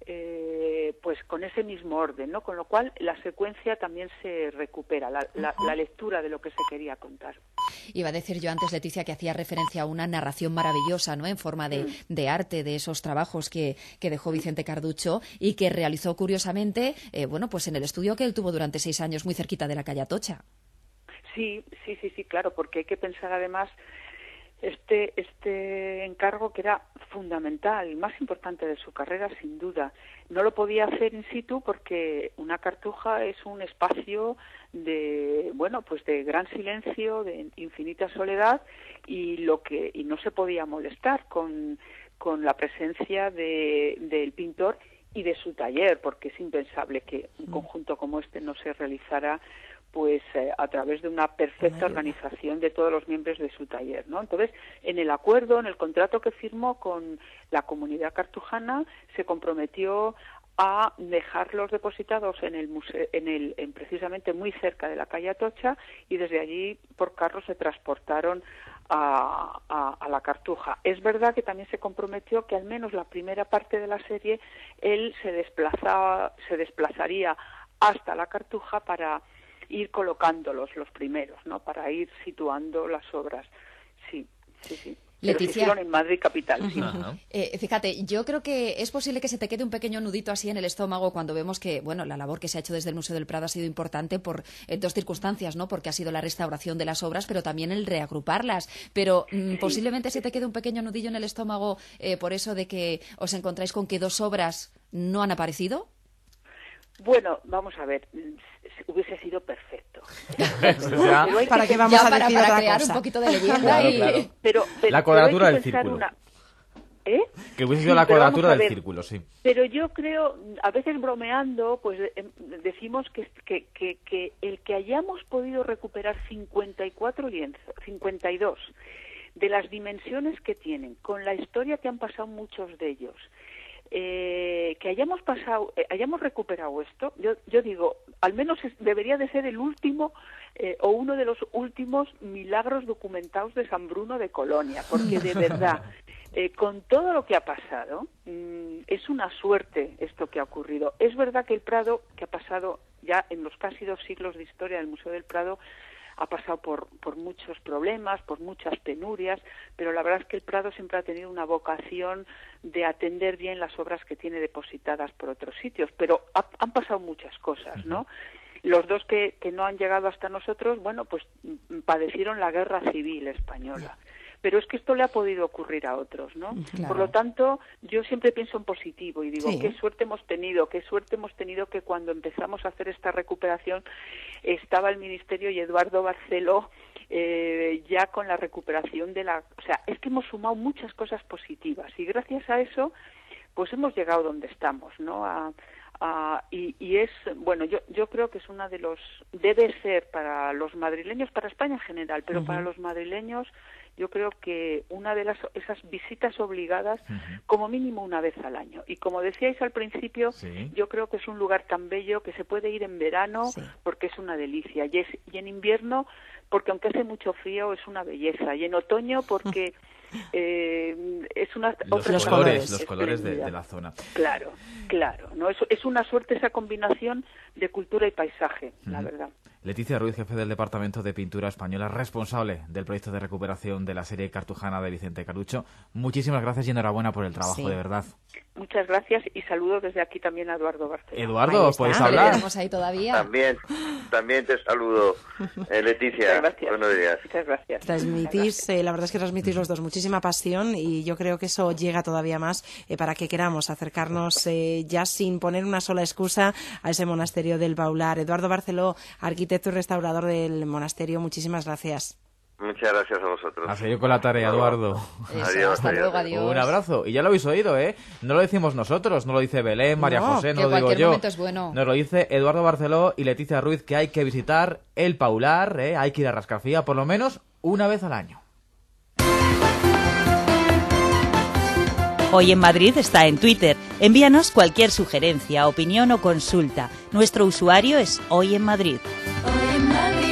eh, pues con ese mismo orden, ¿no? Con lo cual la secuencia también se recupera, la, la, la lectura de lo que se quería contar. Iba a decir yo antes, Leticia, que hacía referencia a una narración maravillosa, ¿no? En forma de, mm. de arte de esos trabajos que, que dejó Vicente Carducho y que realizó curiosamente, eh, bueno, pues en el estudio que él tuvo durante seis años muy cerquita de la calle Atocha. Sí, sí, sí, sí, claro, porque hay que pensar además este este encargo que era fundamental, más importante de su carrera sin duda. No lo podía hacer in situ porque una cartuja es un espacio de, bueno, pues de gran silencio, de infinita soledad, y lo que y no se podía molestar con con la presencia de del pintor y de su taller, porque es impensable que un conjunto como este no se realizara pues eh, a través de una perfecta organización de todos los miembros de su taller, ¿no? Entonces, en el acuerdo, en el contrato que firmó con la comunidad cartujana, se comprometió a dejarlos depositados en el museo, en el, en precisamente muy cerca de la calle Atocha, y desde allí por carro se transportaron a, a, a la Cartuja. Es verdad que también se comprometió que al menos la primera parte de la serie él se desplazaba, se desplazaría hasta la Cartuja para ir colocándolos los primeros, ¿no? Para ir situando las obras. Sí, sí, sí. Pero Leticia. se hicieron en Madrid capital, sí. Ajá. Eh, fíjate, yo creo que es posible que se te quede un pequeño nudito así en el estómago cuando vemos que, bueno, la labor que se ha hecho desde el Museo del Prado ha sido importante por eh, dos circunstancias, ¿no? Porque ha sido la restauración de las obras, pero también el reagruparlas. Pero mm, posiblemente se te quede un pequeño nudillo en el estómago eh, por eso de que os encontráis con que dos obras no han aparecido. Bueno, vamos a ver, hubiese sido perfecto. Ya. Pero hay ¿Para que qué vamos ya a para, decir para otra crear cosa? un poquito de leyenda Claro, y... claro. Pero, pero, La cuadratura pero hay del que pensar círculo. una- ¿Eh? Que hubiese Sí, sido la pero vamos cuadratura a del ver. círculo, sí. Pero yo creo, a veces bromeando, pues eh, decimos que, que, que, que el que hayamos podido recuperar cincuenta y cuatro lienzos, cincuenta y dos, de las dimensiones que tienen, con la historia que han pasado muchos de ellos, eh, que hayamos pasado, eh, hayamos recuperado esto, yo, yo digo, al menos es- debería de ser el último eh, o uno de los últimos milagros documentados de San Bruno de Colonia, porque de verdad, eh, con todo lo que ha pasado, mmm, es una suerte esto que ha ocurrido. Es verdad que el Prado, que ha pasado ya en los casi dos siglos de historia del Museo del Prado, ha pasado por, por muchos problemas, por muchas penurias, pero la verdad es que el Prado siempre ha tenido una vocación de atender bien las obras que tiene depositadas por otros sitios, pero ha, han pasado muchas cosas, ¿no? Los dos que, que no han llegado hasta nosotros, bueno, pues mm, padecieron la guerra civil española. Pero es que esto le ha podido ocurrir a otros, ¿no? Claro. Por lo tanto, yo siempre pienso en positivo y digo, Sí. qué suerte hemos tenido, qué suerte hemos tenido que cuando empezamos a hacer esta recuperación estaba el Ministerio y Eduardo Barceló eh, ya con la recuperación de la... O sea, es que hemos sumado muchas cosas positivas y gracias a eso, pues hemos llegado donde estamos, ¿no? A, a, y, y es, bueno, yo, yo creo que es una de los... Debe ser para los madrileños, para España en general, pero uh-huh. para los madrileños... Yo creo que una de las esas visitas obligadas, uh-huh. como mínimo una vez al año. Y como decíais al principio, sí. yo creo que es un lugar tan bello que se puede ir en verano sí. porque es una delicia. Y, es, y en invierno, porque aunque hace mucho frío, es una belleza. Y en otoño, porque eh, es una... Los otra colores, los colores de, de la zona. Claro, claro. ¿no? Es, es una suerte esa combinación de cultura y paisaje, uh-huh. la verdad. Leticia Ruiz, jefe del Departamento de Pintura Española, responsable del proyecto de recuperación de la serie cartujana de Vicente Carucho. Muchísimas gracias y enhorabuena por el trabajo, sí. de verdad. Muchas gracias y saludos desde aquí también a Eduardo Barceló. Eduardo, ¿puedes hablar? ¿Le tenemos ahí todavía? También, también te saludo, eh, Leticia. Buenos días. Muchas gracias. Transmitís, eh, la verdad es que transmitís los dos muchísima pasión y yo creo que eso llega todavía más eh, para que queramos acercarnos eh, ya sin poner una sola excusa a ese monasterio del Paular. Eduardo Barceló, arquitecto y restaurador del monasterio, muchísimas gracias. Muchas gracias a vosotros. A seguir con la tarea, Eduardo. Eso, adiós, hasta adiós. luego, adiós. Un abrazo. Y ya lo habéis oído, ¿eh? No lo decimos nosotros, no lo dice Belén, María No, José, no que lo digo cualquier yo. momento es bueno. Nos lo dice Eduardo Barceló y Leticia Ruiz, que hay que visitar el Paular, ¿eh? Hay que ir a Rascafía por lo menos una vez al año. Hoy en Madrid está en Twitter. Envíanos cualquier sugerencia, opinión o consulta. Nuestro usuario es Hoy en Madrid. Hoy en Madrid.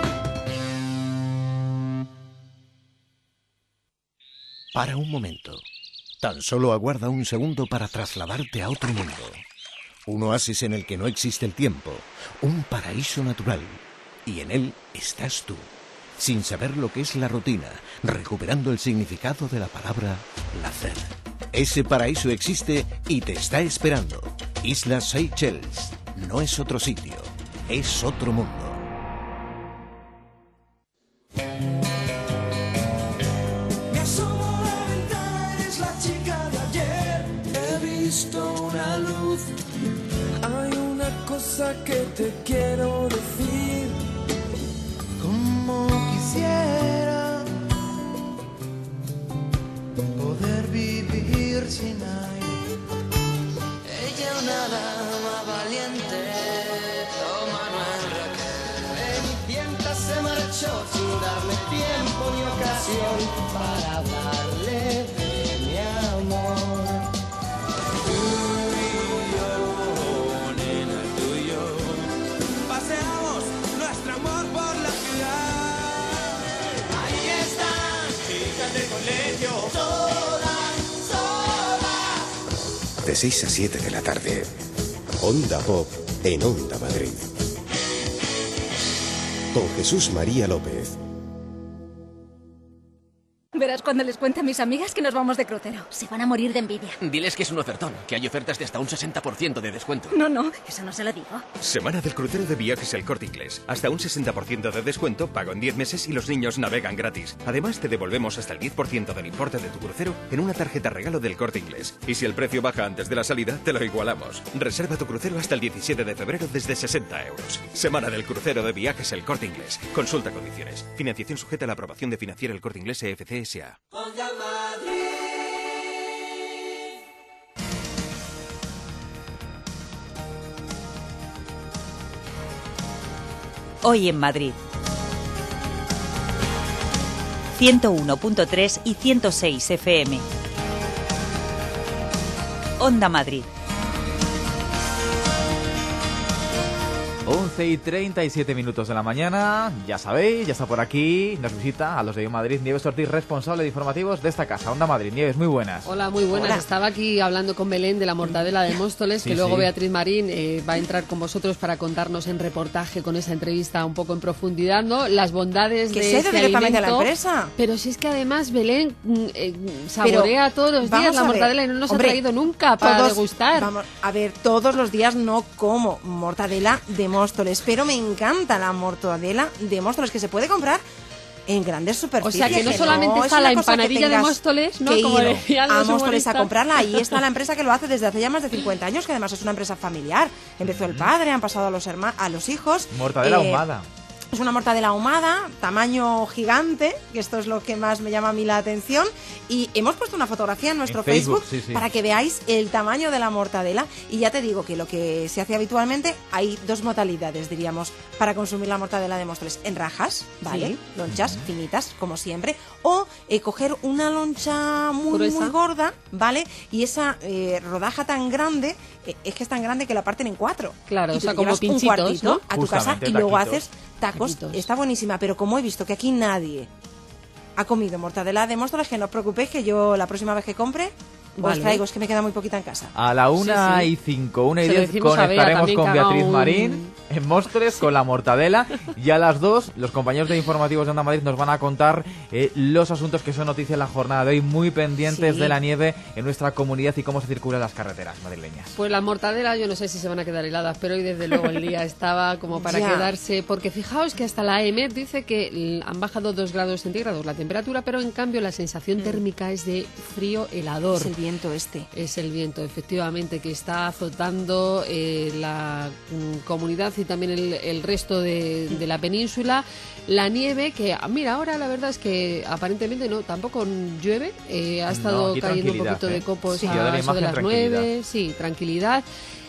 Para un momento. Tan solo aguarda un segundo para trasladarte a otro mundo. Un oasis en el que no existe el tiempo. Un paraíso natural. Y en él estás tú. Sin saber lo que es la rutina, recuperando el significado de la palabra placer. Ese paraíso existe y te está esperando. Islas Seychelles. No es otro sitio, es otro mundo. Me asomo a la ventana, eres la chica de ayer. He visto una luz. Hay una cosa que te quiero decir. Como quisiera poder vivir sin aire. Ella una dama valiente, oh Manuel Raquel. de seis a siete de la tarde. Onda Pop en Onda Madrid. Con Jesús María López. Verás cuando les cuente a mis amigas que nos vamos de crucero. Se van a morir de envidia. Diles que es un ofertón, que hay ofertas de hasta un sesenta por ciento de descuento. No, no, eso no se lo digo. Semana del crucero de Viajes El Corte Inglés. Hasta un sesenta por ciento de descuento, pago en diez meses y los niños navegan gratis. Además, te devolvemos hasta el diez por ciento del importe de tu crucero en una tarjeta regalo del Corte Inglés. Y si el precio baja antes de la salida, te lo igualamos. Reserva tu crucero hasta el diecisiete de febrero desde sesenta euros. Semana del crucero de Viajes El Corte Inglés. Consulta condiciones. Financiación sujeta a la aprobación de Financiera El Corte Inglés E F C S A. Hoy en Madrid. ciento uno punto tres y ciento seis F M. Onda Madrid. once y treinta y siete minutos de la mañana, ya sabéis, ya está por aquí, nos visita a los de Hoy en Madrid, Nieves Ortiz, responsable de informativos de esta casa, Onda Madrid. Nieves, muy buenas. Hola, muy buenas. Hola. Estaba aquí hablando con Belén de la mortadela de Móstoles, Sí, que luego sí. Beatriz Marín eh, va a entrar con vosotros para contarnos en reportaje con esa entrevista un poco en profundidad, ¿no? Las bondades Que de se ha ido este directamente a la alimento. empresa. Pero si es que además Belén mm, eh, saborea todos los días la mortadela y no nos hombre, ha traído nunca para todos- degustar. Vamos, a ver, todos los días no como mortadela de Móstoles, pero me encanta la mortadela de Móstoles, que se puede comprar en grandes O superficies. sea que no solamente es está una la cosa que empanadilla de tengas Móstoles, ¿no? que Como ir decían a los Móstoles a humoristas. comprarla. Ahí está la empresa que lo hace desde hace ya más de cincuenta años, que además es una empresa familiar. Empezó el padre, han pasado a los herma- a los hijos. Mortadela Eh, ahumada. Es una mortadela ahumada, tamaño gigante, que esto es lo que más me llama a mí la atención. Y hemos puesto una fotografía en nuestro En Facebook, Facebook, sí, sí. para que veáis el tamaño de la mortadela. Y ya te digo que lo que se hace habitualmente, hay dos modalidades, diríamos, para consumir la mortadela de Móstoles. En rajas, ¿vale? Sí. Lonchas finitas, como siempre. O eh, coger una loncha muy, Gruesa. muy gorda, ¿vale? Y esa eh, rodaja tan grande, eh, es que es tan grande que la parten en cuatro. Claro, Y o tú sea, te como llevas un pinchitos, cuartito ¿no? a tu casa Justamente, y luego taquitos. haces tacos. Taquitos. Está buenísima, pero como he visto que aquí nadie ha comido mortadela de Móstoles, que no os preocupéis, que yo la próxima vez que compre os Vale. traigo, es que me queda muy poquita en casa. A la una Sí, sí. y cinco, una y Se lo diez decimos a Bea conectaremos también, con que haga Beatriz un- Marín en Móstoles con la mortadela, y a las dos los compañeros de informativos de Onda Madrid nos van a contar eh, los asuntos que son noticia en la jornada de hoy, muy pendientes Sí. de la nieve en nuestra comunidad y cómo se circulan las carreteras madrileñas. Pues la mortadela yo no sé si se van a quedar heladas, pero hoy desde luego el día estaba como para Ya. quedarse, porque fijaos que hasta la A E M E T dice que l- han bajado dos grados centígrados la temperatura, pero en cambio la sensación térmica es de frío helador. Es el viento este. Es el viento, efectivamente, que está azotando eh, la mm, comunidad y también el, el resto de, de la península. La nieve, que ah, mira, ahora la verdad es que aparentemente no, tampoco llueve. eh, ha No, estado aquí cayendo un tranquilidad, poquito ¿eh? de copos Sí, yo de la a eso de imagen, las tranquilidad. nueve. Sí, tranquilidad.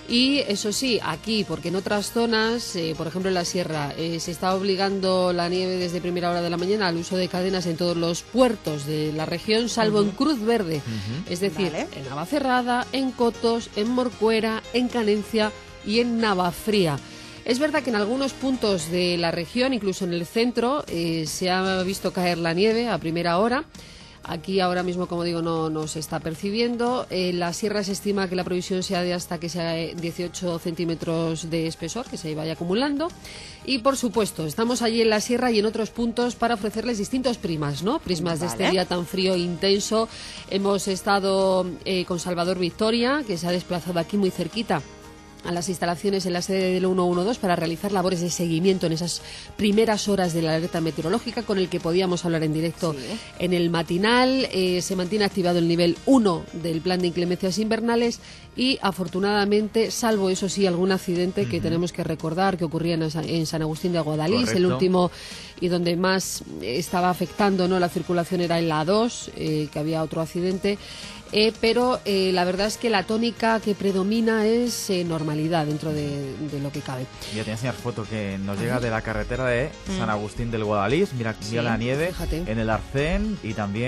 Y eso sí, aquí, porque en otras zonas, eh, por ejemplo en la sierra, eh, se está obligando la nieve desde primera hora de la mañana al uso de cadenas en todos los puertos de la región, salvo en Cruz Verde. Es decir, Vale. en Navacerrada, en Cotos, en Morcuera, en Canencia y en Navafría. Es verdad que en algunos puntos de la región, incluso en el centro, eh, se ha visto caer la nieve a primera hora. Aquí ahora mismo, como digo, no, no se está percibiendo. En la sierra se estima que la previsión sea de hasta que sea dieciocho centímetros de espesor, que se vaya acumulando. Y, por supuesto, estamos allí en la sierra y en otros puntos para ofrecerles distintos primas, ¿no? Prismas de este Vale. día tan frío e intenso. Hemos estado eh, con Salvador Victoria, que se ha desplazado aquí muy cerquita a las instalaciones en la sede del ciento doce para realizar labores de seguimiento en esas primeras horas de la alerta meteorológica, con el que podíamos hablar en directo Sí. en el matinal. Eh, se mantiene activado el nivel uno del plan de inclemencias invernales y, afortunadamente, salvo eso sí algún accidente que tenemos que recordar que ocurría en, Sa- en San Agustín de Guadalís, el Correcto. último y donde más eh, estaba afectando, ¿no?, la circulación era en la A dos, eh, que había otro accidente. Eh, pero eh, la verdad es que la tónica que predomina es eh, normalidad dentro de, de lo que cabe. Voy a te enseñar foto que nos llega de la carretera de San Agustín del Guadalís. Mira, mira la nieve fíjate. en el Arcén y también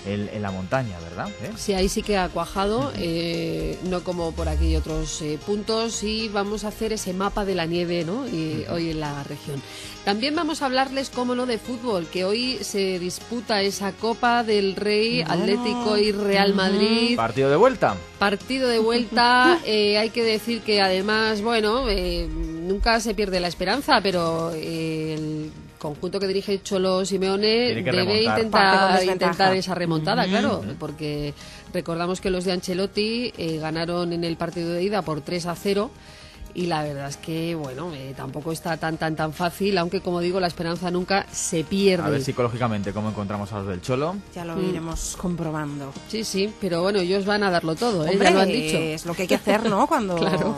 en, en la montaña, ¿verdad? ¿Eh? Sí, ahí sí que ha cuajado, eh, no como por aquí otros eh, puntos, y vamos a hacer ese mapa de la nieve, ¿no? Y, hoy en la región. También vamos a hablarles, cómo no, de fútbol, que hoy se disputa esa Copa del Rey, bueno. Atlético y Real Madrid. Partido de vuelta. Partido de vuelta, eh, hay que decir que además, bueno, eh, nunca se pierde la esperanza, pero eh, el conjunto que dirige Cholo Simeone debe intentar, intentar esa remontada, mm-hmm. claro, porque recordamos que los de Ancelotti eh, ganaron en el partido de ida por tres a cero. Y la verdad es que, bueno, eh, tampoco está tan, tan, tan fácil, aunque, como digo, la esperanza nunca se pierde. A ver psicológicamente cómo encontramos a los del Cholo. Ya lo mm. iremos comprobando. Sí, sí, pero bueno, ellos van a darlo todo, ¿eh? Hombre, ya lo han dicho. Es lo que hay que hacer, ¿no? Cuando claro.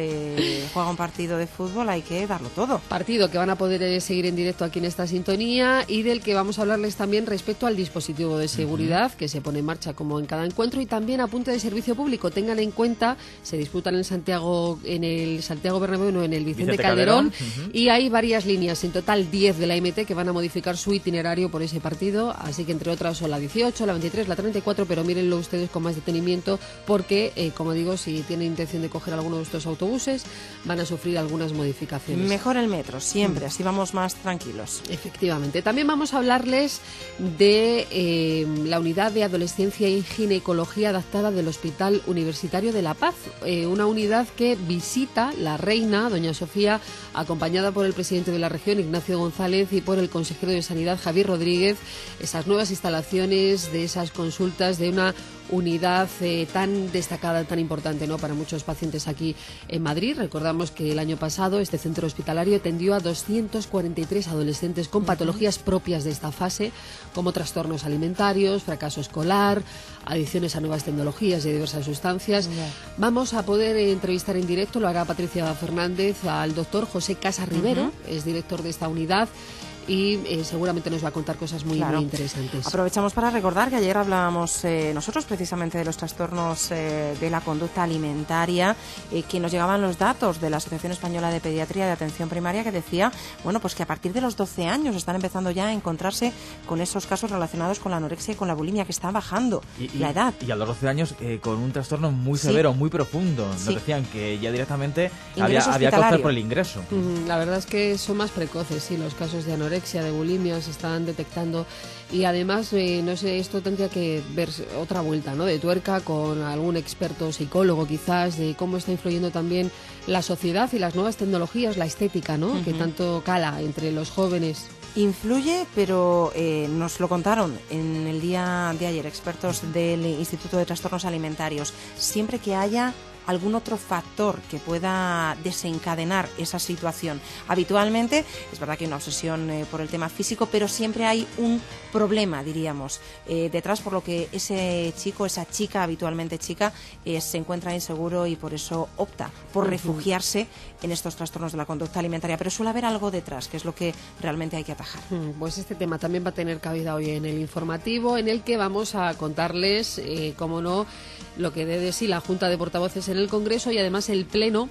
se juega un partido de fútbol hay que darlo todo. Partido que van a poder eh, seguir en directo aquí en esta sintonía, y del que vamos a hablarles también respecto al dispositivo de seguridad uh-huh. que se pone en marcha como en cada encuentro, y también apunte de servicio público. Tengan en cuenta, se disputan en Santiago, en el Santiago Bernabéu, no, en el Vicente, Vicente Calderón, Calderón. Uh-huh. Y hay varias líneas, en total diez de la M T, que van a modificar su itinerario por ese partido, así que entre otras son la dieciocho, la veintitrés, la treinta y cuatro, pero mírenlo ustedes con más detenimiento, porque, eh, como digo, si tienen intención de coger alguno de estos autobuses, van a sufrir algunas modificaciones. Mejor el metro, siempre, mm. así vamos más tranquilos. Efectivamente. También vamos a hablarles de eh, la unidad de adolescencia y ginecología adaptada del Hospital Universitario de La Paz, eh, una unidad que visita la reina, doña Sofía, acompañada por el presidente de la región, Ignacio González, y por el consejero de Sanidad, Javier Rodríguez, esas nuevas instalaciones de esas consultas de una unidad eh, tan destacada, tan importante, ¿no?, para muchos pacientes aquí en Madrid. Recordamos que el año pasado este centro hospitalario atendió a doscientos cuarenta y tres adolescentes con patologías propias de esta fase, como trastornos alimentarios, fracaso escolar, adicciones a nuevas tecnologías y diversas sustancias. Yeah. Vamos a poder eh, entrevistar en directo, lo hará Patricia Fernández, al doctor José Casas Rivero, uh-huh. es director de esta unidad, y eh, seguramente nos va a contar cosas muy, claro. muy interesantes. Aprovechamos para recordar que ayer hablábamos eh, nosotros precisamente de los trastornos eh, de la conducta alimentaria, eh, que nos llegaban los datos de la Asociación Española de Pediatría de Atención Primaria, que decía, bueno, pues que a partir de los doce años están empezando ya a encontrarse con esos casos relacionados con la anorexia y con la bulimia, que está bajando y, y, la edad. Y a los doce años eh, con un trastorno muy severo, sí. muy profundo. Nos sí. decían que ya directamente había, había que optar por el ingreso. Mm, la verdad es que son más precoces, sí, los casos de anorexia, de bulimia se están detectando, y además eh, no sé, esto tendría que ver otra vuelta, ¿no?, de tuerca con algún experto psicólogo quizás, de cómo está influyendo también la sociedad y las nuevas tecnologías, la estética, ¿no?, uh-huh. que tanto cala entre los jóvenes. Influye, pero eh, nos lo contaron en el día de ayer expertos del Instituto de Trastornos Alimentarios. Siempre que haya algún otro factor que pueda desencadenar esa situación. Habitualmente, es verdad que hay una obsesión eh, por el tema físico, pero siempre hay un problema, diríamos, eh, detrás, por lo que ese chico, esa chica, habitualmente chica, eh, se encuentra inseguro y por eso opta por refugiarse en estos trastornos de la conducta alimentaria. Pero suele haber algo detrás, que es lo que realmente hay que atajar. Pues este tema también va a tener cabida hoy en el informativo, en el que vamos a contarles, eh, cómo no, lo que debe de sí la Junta de Portavoces en el Congreso, y además el Pleno,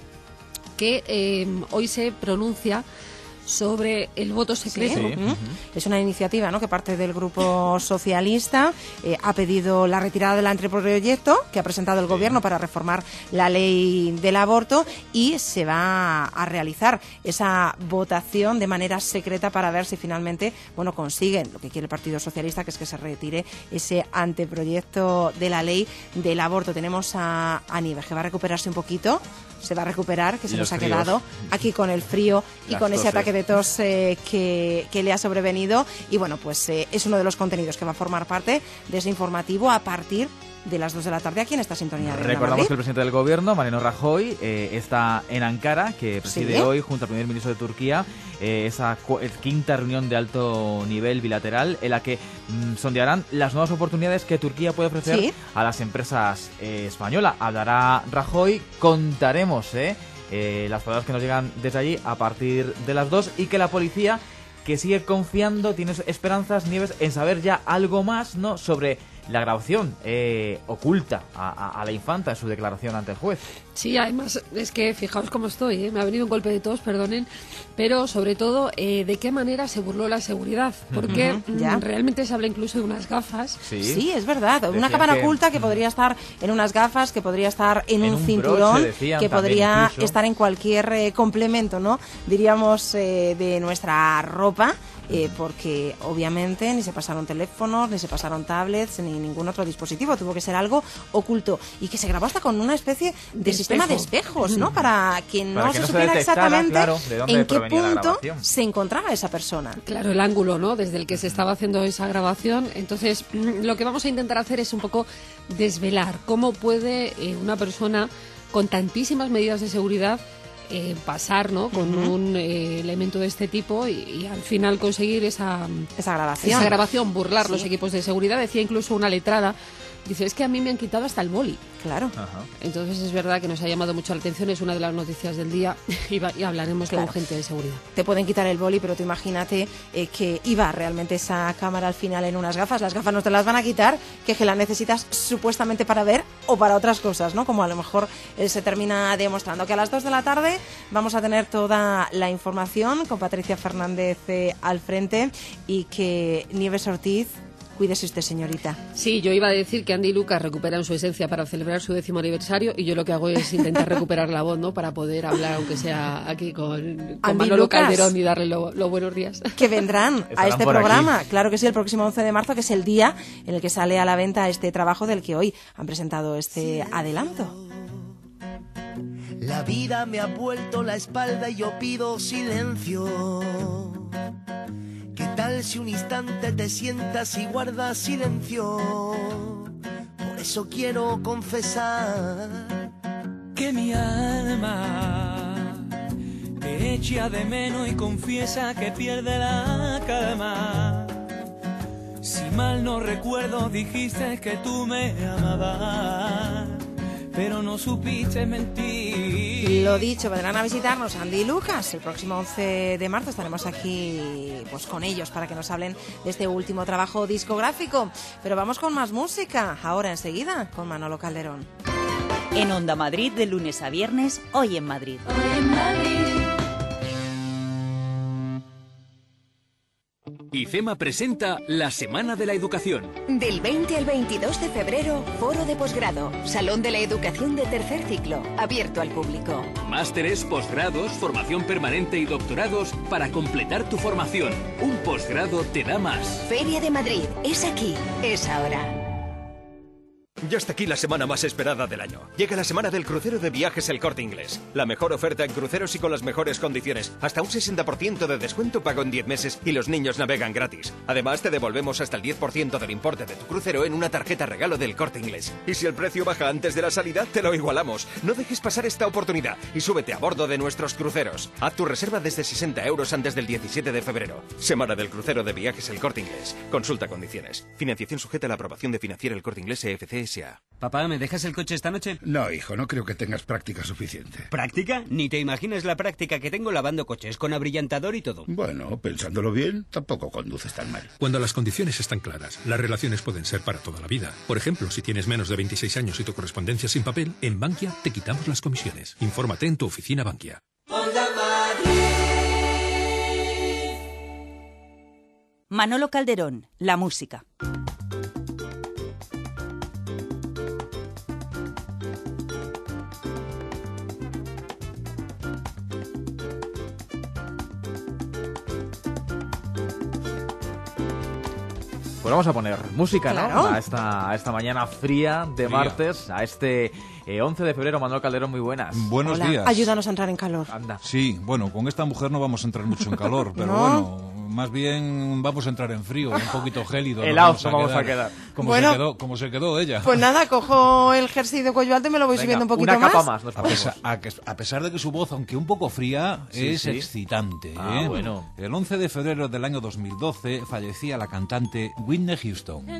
que eh, hoy se pronuncia sobre el voto secreto. Sí, sí. Uh-huh. Es una iniciativa, ¿no?, que parte del Grupo Socialista. Eh, ha pedido la retirada del anteproyecto que ha presentado el sí. Gobierno para reformar la ley del aborto, y se va a realizar esa votación de manera secreta para ver si finalmente, bueno, consiguen lo que quiere el Partido Socialista, que es que se retire ese anteproyecto de la ley del aborto. Tenemos a, a Nieves, que va a recuperarse un poquito. Se va a recuperar, que se nos ha fríos. quedado aquí con el frío y Las con ese toses. ataque de tos eh, que, que le ha sobrevenido. Y bueno, pues eh, es uno de los contenidos que va a formar parte de ese informativo a partir de las dos de la tarde aquí en esta sintonía. De Recordamos Madrid. que el presidente del gobierno, Mariano Rajoy, eh, está en Ankara, que preside ¿Sí? hoy junto al primer ministro de Turquía eh, esa cu- quinta reunión de alto nivel bilateral, en la que mm, sondearán las nuevas oportunidades que Turquía puede ofrecer ¿Sí? a las empresas eh, españolas. Hablará Rajoy, contaremos eh, eh, las palabras que nos llegan desde allí a partir de las dos, y que la policía, que sigue confiando, tiene esperanzas, Nieves, en saber ya algo más, ¿no?, sobre la grabación eh, oculta a, a, a la infanta en su declaración ante el juez. Sí, además es que fijaos cómo estoy, ¿eh? Me ha venido un golpe de tos, perdonen, pero sobre todo eh, de qué manera se burló la seguridad, porque Uh-huh, ya. mm, realmente se habla incluso de unas gafas. Sí, Sí, es verdad. Una Decían cámara que- oculta que podría estar en unas gafas, que podría estar en, En un, un cinturón, broche, decían que también podría incluso. estar en cualquier eh, complemento, ¿no? Diríamos eh, de nuestra ropa. Eh, porque obviamente ni se pasaron teléfonos, ni se pasaron tablets, ni ningún otro dispositivo. Tuvo que ser algo oculto y que se grabó hasta con una especie de, De sistema de espejo. espejos, ¿no? Para que no Para que se no se supiera detectara, exactamente claro, de dónde en qué provenía la punto grabación. se encontraba esa persona. Claro, el ángulo, ¿no? Desde el que se estaba haciendo esa grabación. Entonces, mm, lo que vamos a intentar hacer es un poco desvelar cómo puede eh, una persona con tantísimas medidas de seguridad eh, pasar, ¿no? Con Ujú. un eh, elemento de este tipo y, y al final conseguir esa, Esa grabación. esa grabación, burlar Sí. los equipos de seguridad. Decía incluso una letrada, dice, es que a mí me han quitado hasta el boli. Claro. Ajá. Entonces es verdad que nos ha llamado mucho la atención, es una de las noticias del día y, va- y hablaremos Claro. con gente de seguridad. Te pueden quitar el boli, pero tú imagínate eh, que iba realmente esa cámara al final en unas gafas. Las gafas no te las van a quitar, que, que las necesitas supuestamente para ver o para otras cosas, ¿no? Como a lo mejor eh, se termina demostrando. Que a las dos de la tarde vamos a tener toda la información con Patricia Fernández eh, al frente y que Nieves Ortiz, cuídese usted, señorita. Sí, yo iba a decir que Andy y Lucas recuperan su esencia para celebrar su décimo aniversario y yo lo que hago es intentar recuperar la voz, ¿no? Para poder hablar, aunque sea aquí con, con Andy Manolo Lucas. Calderón y darle los lo buenos días. Que vendrán a Estarán este por programa. aquí. Claro que sí, el próximo once de marzo, que es el día en el que sale a la venta este trabajo del que hoy han presentado este adelanto. La vida me ha vuelto la espalda y yo pido silencio. ¿Qué tal si un instante te sientas y guardas silencio? Por eso quiero confesar que mi alma te echa de menos y confiesa que pierde la calma. Si mal no recuerdo, dijiste que tú me amabas, pero no supiste mentir. Lo dicho, vendrán a visitarnos Andy y Lucas. El próximo once de marzo estaremos aquí pues con ellos para que nos hablen de este último trabajo discográfico. Pero vamos con más música, ahora enseguida con Manolo Calderón. En Onda Madrid, de lunes a viernes, Hoy en Madrid. IFEMA presenta la Semana de la Educación. Del veinte al veintidós de febrero, Foro de Posgrado, Salón de la Educación de tercer ciclo, abierto al público. Másteres, posgrados, formación permanente y doctorados para completar tu formación. Un posgrado te da más. Feria de Madrid, es aquí, es ahora. Ya está aquí la semana más esperada del año. Llega la semana del crucero de Viajes El Corte Inglés. La mejor oferta en cruceros y con las mejores condiciones. Hasta un sesenta por ciento de descuento pago en diez meses y los niños navegan gratis. Además, te devolvemos hasta el diez por ciento del importe de tu crucero en una tarjeta regalo del Corte Inglés. Y si el precio baja antes de la salida, te lo igualamos. No dejes pasar esta oportunidad y súbete a bordo de nuestros cruceros. Haz tu reserva desde sesenta euros antes del diecisiete de febrero. Semana del crucero de Viajes El Corte Inglés. Consulta condiciones. Financiación sujeta a la aprobación de Financiera El Corte Inglés E F C S A. Papá, ¿me dejas el coche esta noche? No, hijo, no creo que tengas práctica suficiente. ¿Práctica? Ni te imaginas la práctica que tengo lavando coches, con abrillantador y todo. Bueno, pensándolo bien, tampoco conduces tan mal. Cuando las condiciones están claras, las relaciones pueden ser para toda la vida. Por ejemplo, si tienes menos de veintiséis años y tu correspondencia sin papel, en Bankia te quitamos las comisiones. Infórmate en tu oficina Bankia. Manolo Calderón, la música. Pues vamos a poner música, ¿no? Claro. A esta, a esta mañana fría de Fría. martes, a este eh, once de febrero. Manuel Calderón, muy buenas. Buenos Hola, días. ayúdanos a entrar en calor. Anda. Sí, bueno, con esta mujer no vamos a entrar mucho en calor, pero ¿No? bueno, más bien vamos a entrar en frío, un poquito gélido. nos Helados nos vamos a quedar. Como, Bueno. se quedó, como se quedó ella. Pues nada, cojo el jersey de cuello alto y me lo voy Venga, subiendo un poquito una más. capa más. nos A ponemos. pesar, a que- a pesar de que su voz, aunque un poco fría, Sí, es sí. excitante. Ah, ¿eh? bueno. El once de febrero del año dos mil doce fallecía la cantante Whitney Houston.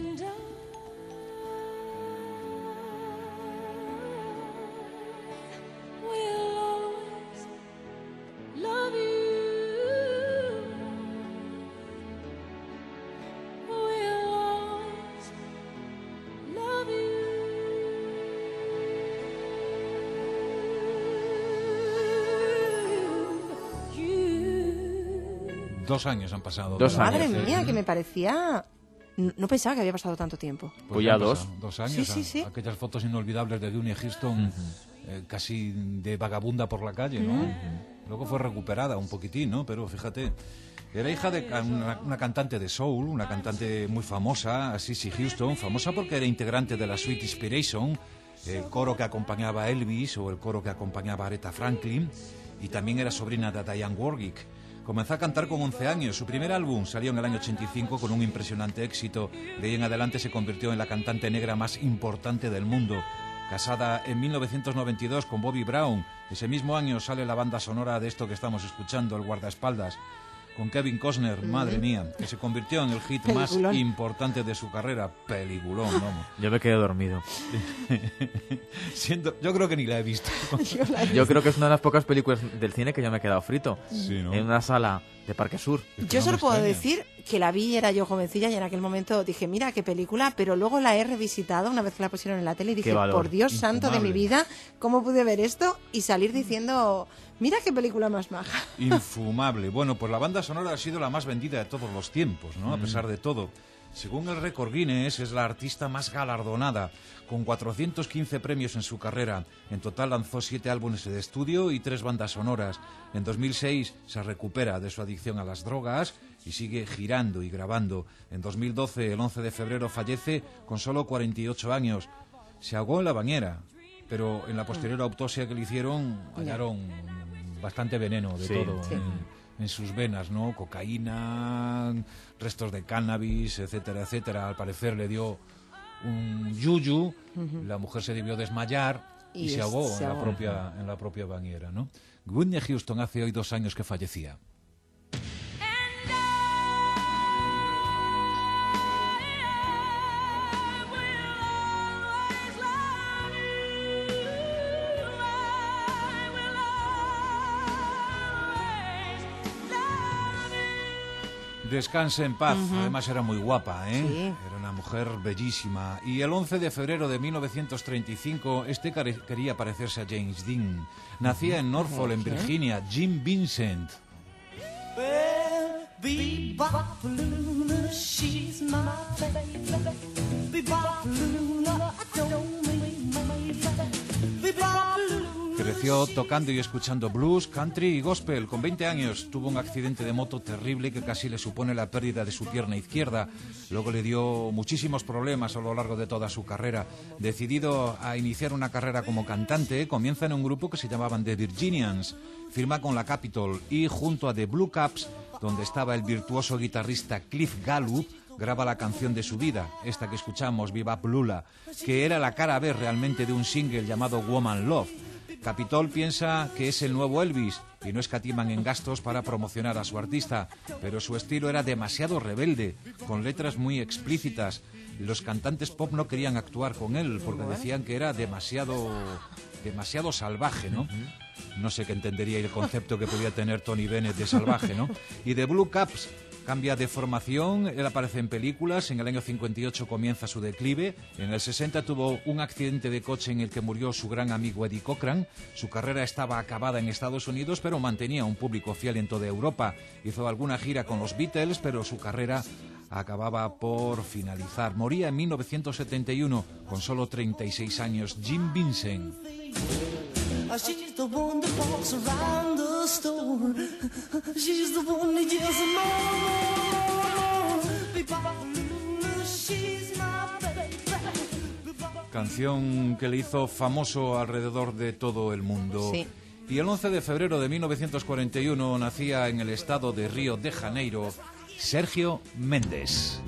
Dos años han pasado. Dos Madre años, mía, sí. que me parecía... No pensaba que había pasado tanto tiempo. Pues, Pues ya han dos. pasado Dos años. Sí, sí, sí. Aquellas fotos inolvidables de Whitney Houston, uh-huh. eh, casi de vagabunda por la calle, ¿no? Uh-huh. Luego fue recuperada un poquitín, ¿no? Pero fíjate, era hija de una, una cantante de soul, una cantante muy famosa, Cissy Houston, famosa porque era integrante de la Sweet Inspiration, el coro que acompañaba a Elvis o el coro que acompañaba a Aretha Franklin, y también era sobrina de Dionne Warwick. Comenzó a cantar con once años. Su primer álbum salió en el año ochenta y cinco con un impresionante éxito. De ahí en adelante se convirtió en la cantante negra más importante del mundo. Casada en mil novecientos noventa y dos con Bobby Brown. Ese mismo año sale la banda sonora de esto que estamos escuchando, El guardaespaldas, con Kevin Costner, madre mía, que se convirtió en el hit Peliculón. más importante de su carrera. Peliculón, vamos. Yo me quedé dormido. Siento, yo creo que ni la he visto. Yo la he Yo creo que es una de las pocas películas del cine que yo me he quedado frito. Sí, ¿no? En una sala de Parque Sur. Yo no solo me puedo extraña. decir que la vi, era yo jovencilla y en aquel momento dije, mira qué película, pero luego la he revisitado una vez que la pusieron en la tele y dije, Qué valor. por Dios santo de mi Infumable. vida, ¿cómo pude ver esto? Y salir diciendo, mira qué película más maja. Infumable. Bueno, pues la banda sonora ha sido la más vendida de todos los tiempos, ¿no? A pesar de todo. Según el récord Guinness, es la artista más galardonada, con cuatrocientos quince premios en su carrera. En total lanzó siete álbumes de estudio y tres bandas sonoras. En dos mil seis se recupera de su adicción a las drogas y sigue girando y grabando. En dos mil doce, el once de febrero, fallece con solo cuarenta y ocho años. Se ahogó en la bañera, pero en la posterior autopsia que le hicieron hallaron bastante veneno de Sí, todo sí. En, en sus venas, ¿no? Cocaína, restos de cannabis, etcétera, etcétera. Al parecer le dio un yuyu, Ujú. la mujer se debió desmayar y, Y se es- ahogó, se en, la ahogó. propia, en la propia bañera, ¿no? Whitney Houston hace hoy dos años que fallecía. Descanse en paz. Ujú. Además era muy guapa, ¿eh? Sí. Era una mujer bellísima. Y el once de febrero de mil novecientos treinta y cinco, este care- quería parecerse a James Dean. Nacía en Norfolk, en ¿Quién? Virginia, Jim Vincent. Well, Bebop-a-Lula, she's my baby. Bebop-a-Lula, I don't mean my baby. Bebop-a-Lula. Creció tocando y escuchando blues, country y gospel. Con veinte años tuvo un accidente de moto terrible que casi le supone la pérdida de su pierna izquierda. Luego le dio muchísimos problemas a lo largo de toda su carrera. Decidido a iniciar una carrera como cantante, comienza en un grupo que se llamaban The Virginians. Firma con la Capitol y junto a The Blue Caps, donde estaba el virtuoso guitarrista Cliff Gallup, graba la canción de su vida, esta que escuchamos, Bebop Lula, que era la cara B realmente de un single llamado Woman Love. Capitol piensa que es el nuevo Elvis y no escatiman en gastos para promocionar a su artista, pero su estilo era demasiado rebelde, con letras muy explícitas. Los cantantes pop no querían actuar con él porque decían que era demasiado, demasiado salvaje, ¿no? No sé qué entendería el concepto que podía tener Tony Bennett de salvaje, ¿no? Y The Blue Caps cambia de formación, él aparece en películas, en el año cincuenta y ocho comienza su declive, en el sesenta tuvo un accidente de coche en el que murió su gran amigo Eddie Cochran, su carrera estaba acabada en Estados Unidos, pero mantenía un público fiel en toda Europa, hizo alguna gira con los Beatles, pero su carrera acababa por finalizar. Moría en mil novecientos setenta y uno, con solo treinta y seis años, Jim Vincent. She's the one that walks around the store. She's the one that yells more, more, more. Bebop-a-Lula, she's my baby. Canción que le hizo famoso alrededor de todo el mundo. Sí. Y el once de febrero de mil novecientos cuarenta y uno nacía en el estado de Río de Janeiro Sergio Méndez.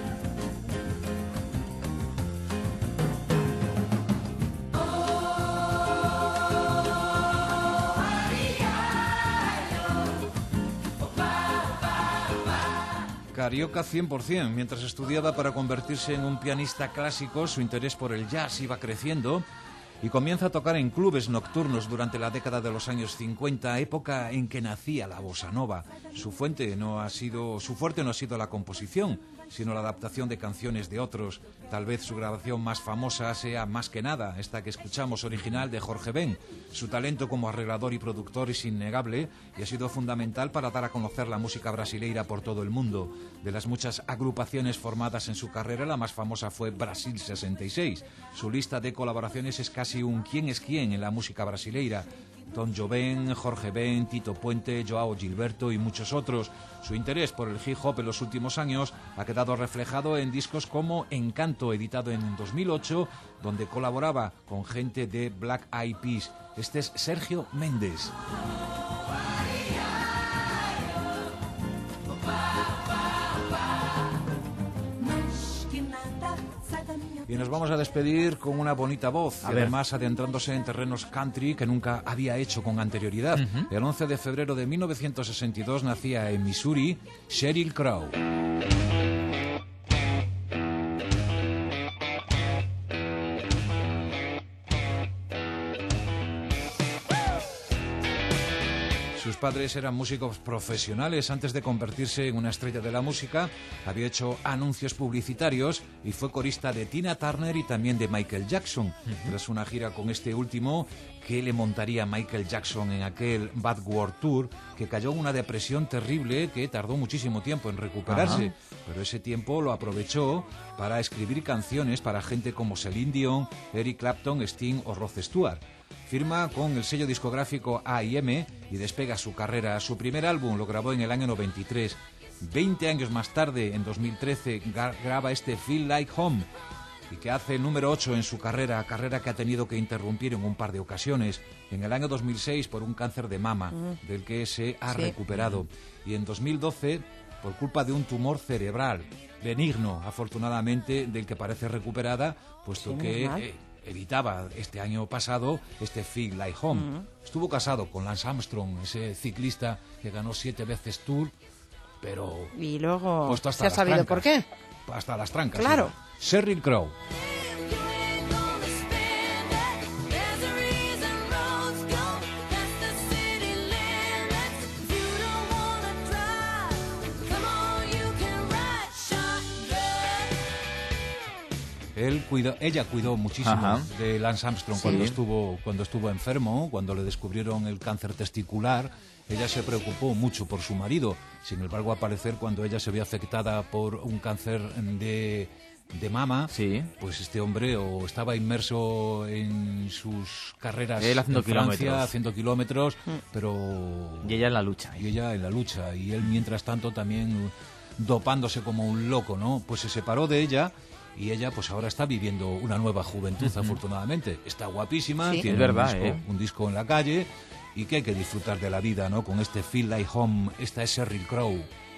Carioca cien por ciento. Mientras estudiaba para convertirse en un pianista clásico, su interés por el jazz iba creciendo y comienza a tocar en clubes nocturnos durante la década de los años cincuenta, época en que nacía la bossa nova. Su fuente no ha sido, su fuerte no ha sido la composición, sino la adaptación de canciones de otros. Tal vez su grabación más famosa sea Más que nada, esta que escuchamos, original de Jorge Ben. Su talento como arreglador y productor es innegable y ha sido fundamental para dar a conocer la música brasileira por todo el mundo. De las muchas agrupaciones formadas en su carrera, la más famosa fue Brasil sesenta y seis. Su lista de colaboraciones es casi un quién es quién en la música brasileira. Tom Jobim, Jorge Ben, Tito Puente, Joao Gilberto y muchos otros. Su interés por el hip hop en los últimos años ha quedado reflejado en discos como Encanto, editado en dos mil ocho, donde colaboraba con gente de Black Eyed Peas. Este es Sergio Méndez. Y nos vamos a despedir con una bonita voz, y además adentrándose en terrenos country que nunca había hecho con anterioridad. Uh-huh. El once de febrero de mil novecientos sesenta y dos nacía en Missouri Sheryl Crow. Sus padres eran músicos profesionales. Antes de convertirse en una estrella de la música, había hecho anuncios publicitarios y fue corista de Tina Turner y también de Michael Jackson. Uh-huh. Tras una gira con este último, que le montaría Michael Jackson en aquel Bad World Tour, que cayó en una depresión terrible que tardó muchísimo tiempo en recuperarse. Uh-huh. Pero ese tiempo lo aprovechó para escribir canciones para gente como Celine Dion, Eric Clapton, Sting o Rod Stewart. Firma con el sello discográfico A y M y despega su carrera. Su primer álbum lo grabó en el año noventa y tres. Veinte años más tarde, en dos mil trece, graba este Feel Like Home, y que hace el número ocho en su carrera, carrera que ha tenido que interrumpir en un par de ocasiones. En el año dos mil seis por un cáncer de mama, mm. del que se ha sí. recuperado. Y en dos mil doce por culpa de un tumor cerebral, benigno, afortunadamente, del que parece recuperada, puesto sí, que... Eh, evitaba este año pasado este Feel Like Home. Uh-huh. Estuvo casado con Lance Armstrong, ese ciclista que ganó siete veces Tour, pero... Y luego, ¿se ha sabido trancas. por qué? Hasta las trancas. Claro. Sí. Sheryl Crow. Él cuidó, ella cuidó muchísimo Ajá. de Lance Armstrong sí. cuando estuvo cuando estuvo enfermo, cuando le descubrieron el cáncer testicular. Ella se preocupó mucho por su marido. Sin embargo, al parecer, cuando ella se vio afectada por un cáncer de, de mama, sí. pues este hombre o estaba inmerso en sus carreras él haciendo en Francia, kilómetros. haciendo kilómetros, mm. pero... Y ella en la lucha. Y ella en la lucha. Y él, mientras tanto, también dopándose como un loco, ¿no? Pues se separó de ella. Y ella, pues ahora está viviendo una nueva juventud, uh-huh. afortunadamente. Está guapísima, sí. tiene es verdad, un, disco, ¿eh? un disco en la calle, y que hay que disfrutar de la vida, ¿no? Con este Feel Like Home. Esta es Sheryl Crow.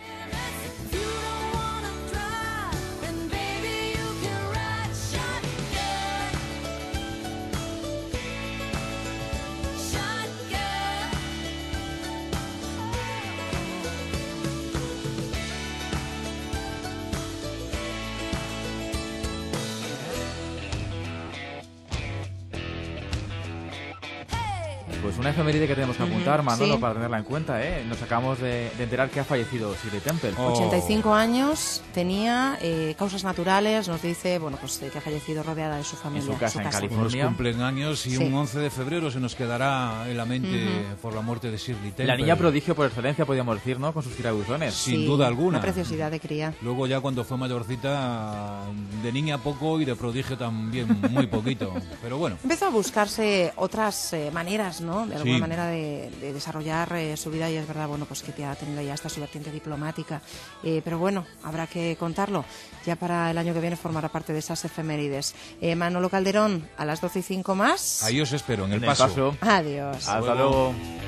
Pues una efeméride que tenemos que apuntar, uh-huh, Manolo, sí. para tenerla en cuenta, ¿eh? Nos acabamos de, de enterar que ha fallecido Shirley Temple. Oh. ochenta y cinco años, tenía eh, causas naturales, nos dice, bueno, pues eh, que ha fallecido rodeada de su familia. En su casa, su en casa. California. Nos cumplen años y sí. un once de febrero se nos quedará en la mente uh-huh. por la muerte de Shirley Temple. La niña prodigio por excelencia, podríamos decir, ¿no? Con sus tirabuzones. Sin sí, duda alguna. Una preciosidad de cría. Luego ya cuando fue mayorcita, de niña poco y de prodigio también muy poquito. Pero bueno. Empezó a buscarse otras eh, maneras, ¿no? De alguna sí. manera de De, de desarrollar eh, su vida, y es verdad, bueno, pues que ha tenido ya hasta su vertiente diplomática, eh, pero bueno, habrá que contarlo. Ya para el año que viene formará parte de esas efemérides. Eh, Manolo Calderón, a las doce y cinco más. Ahí os espero, en el, en paso. el paso. Adiós. Hasta luego.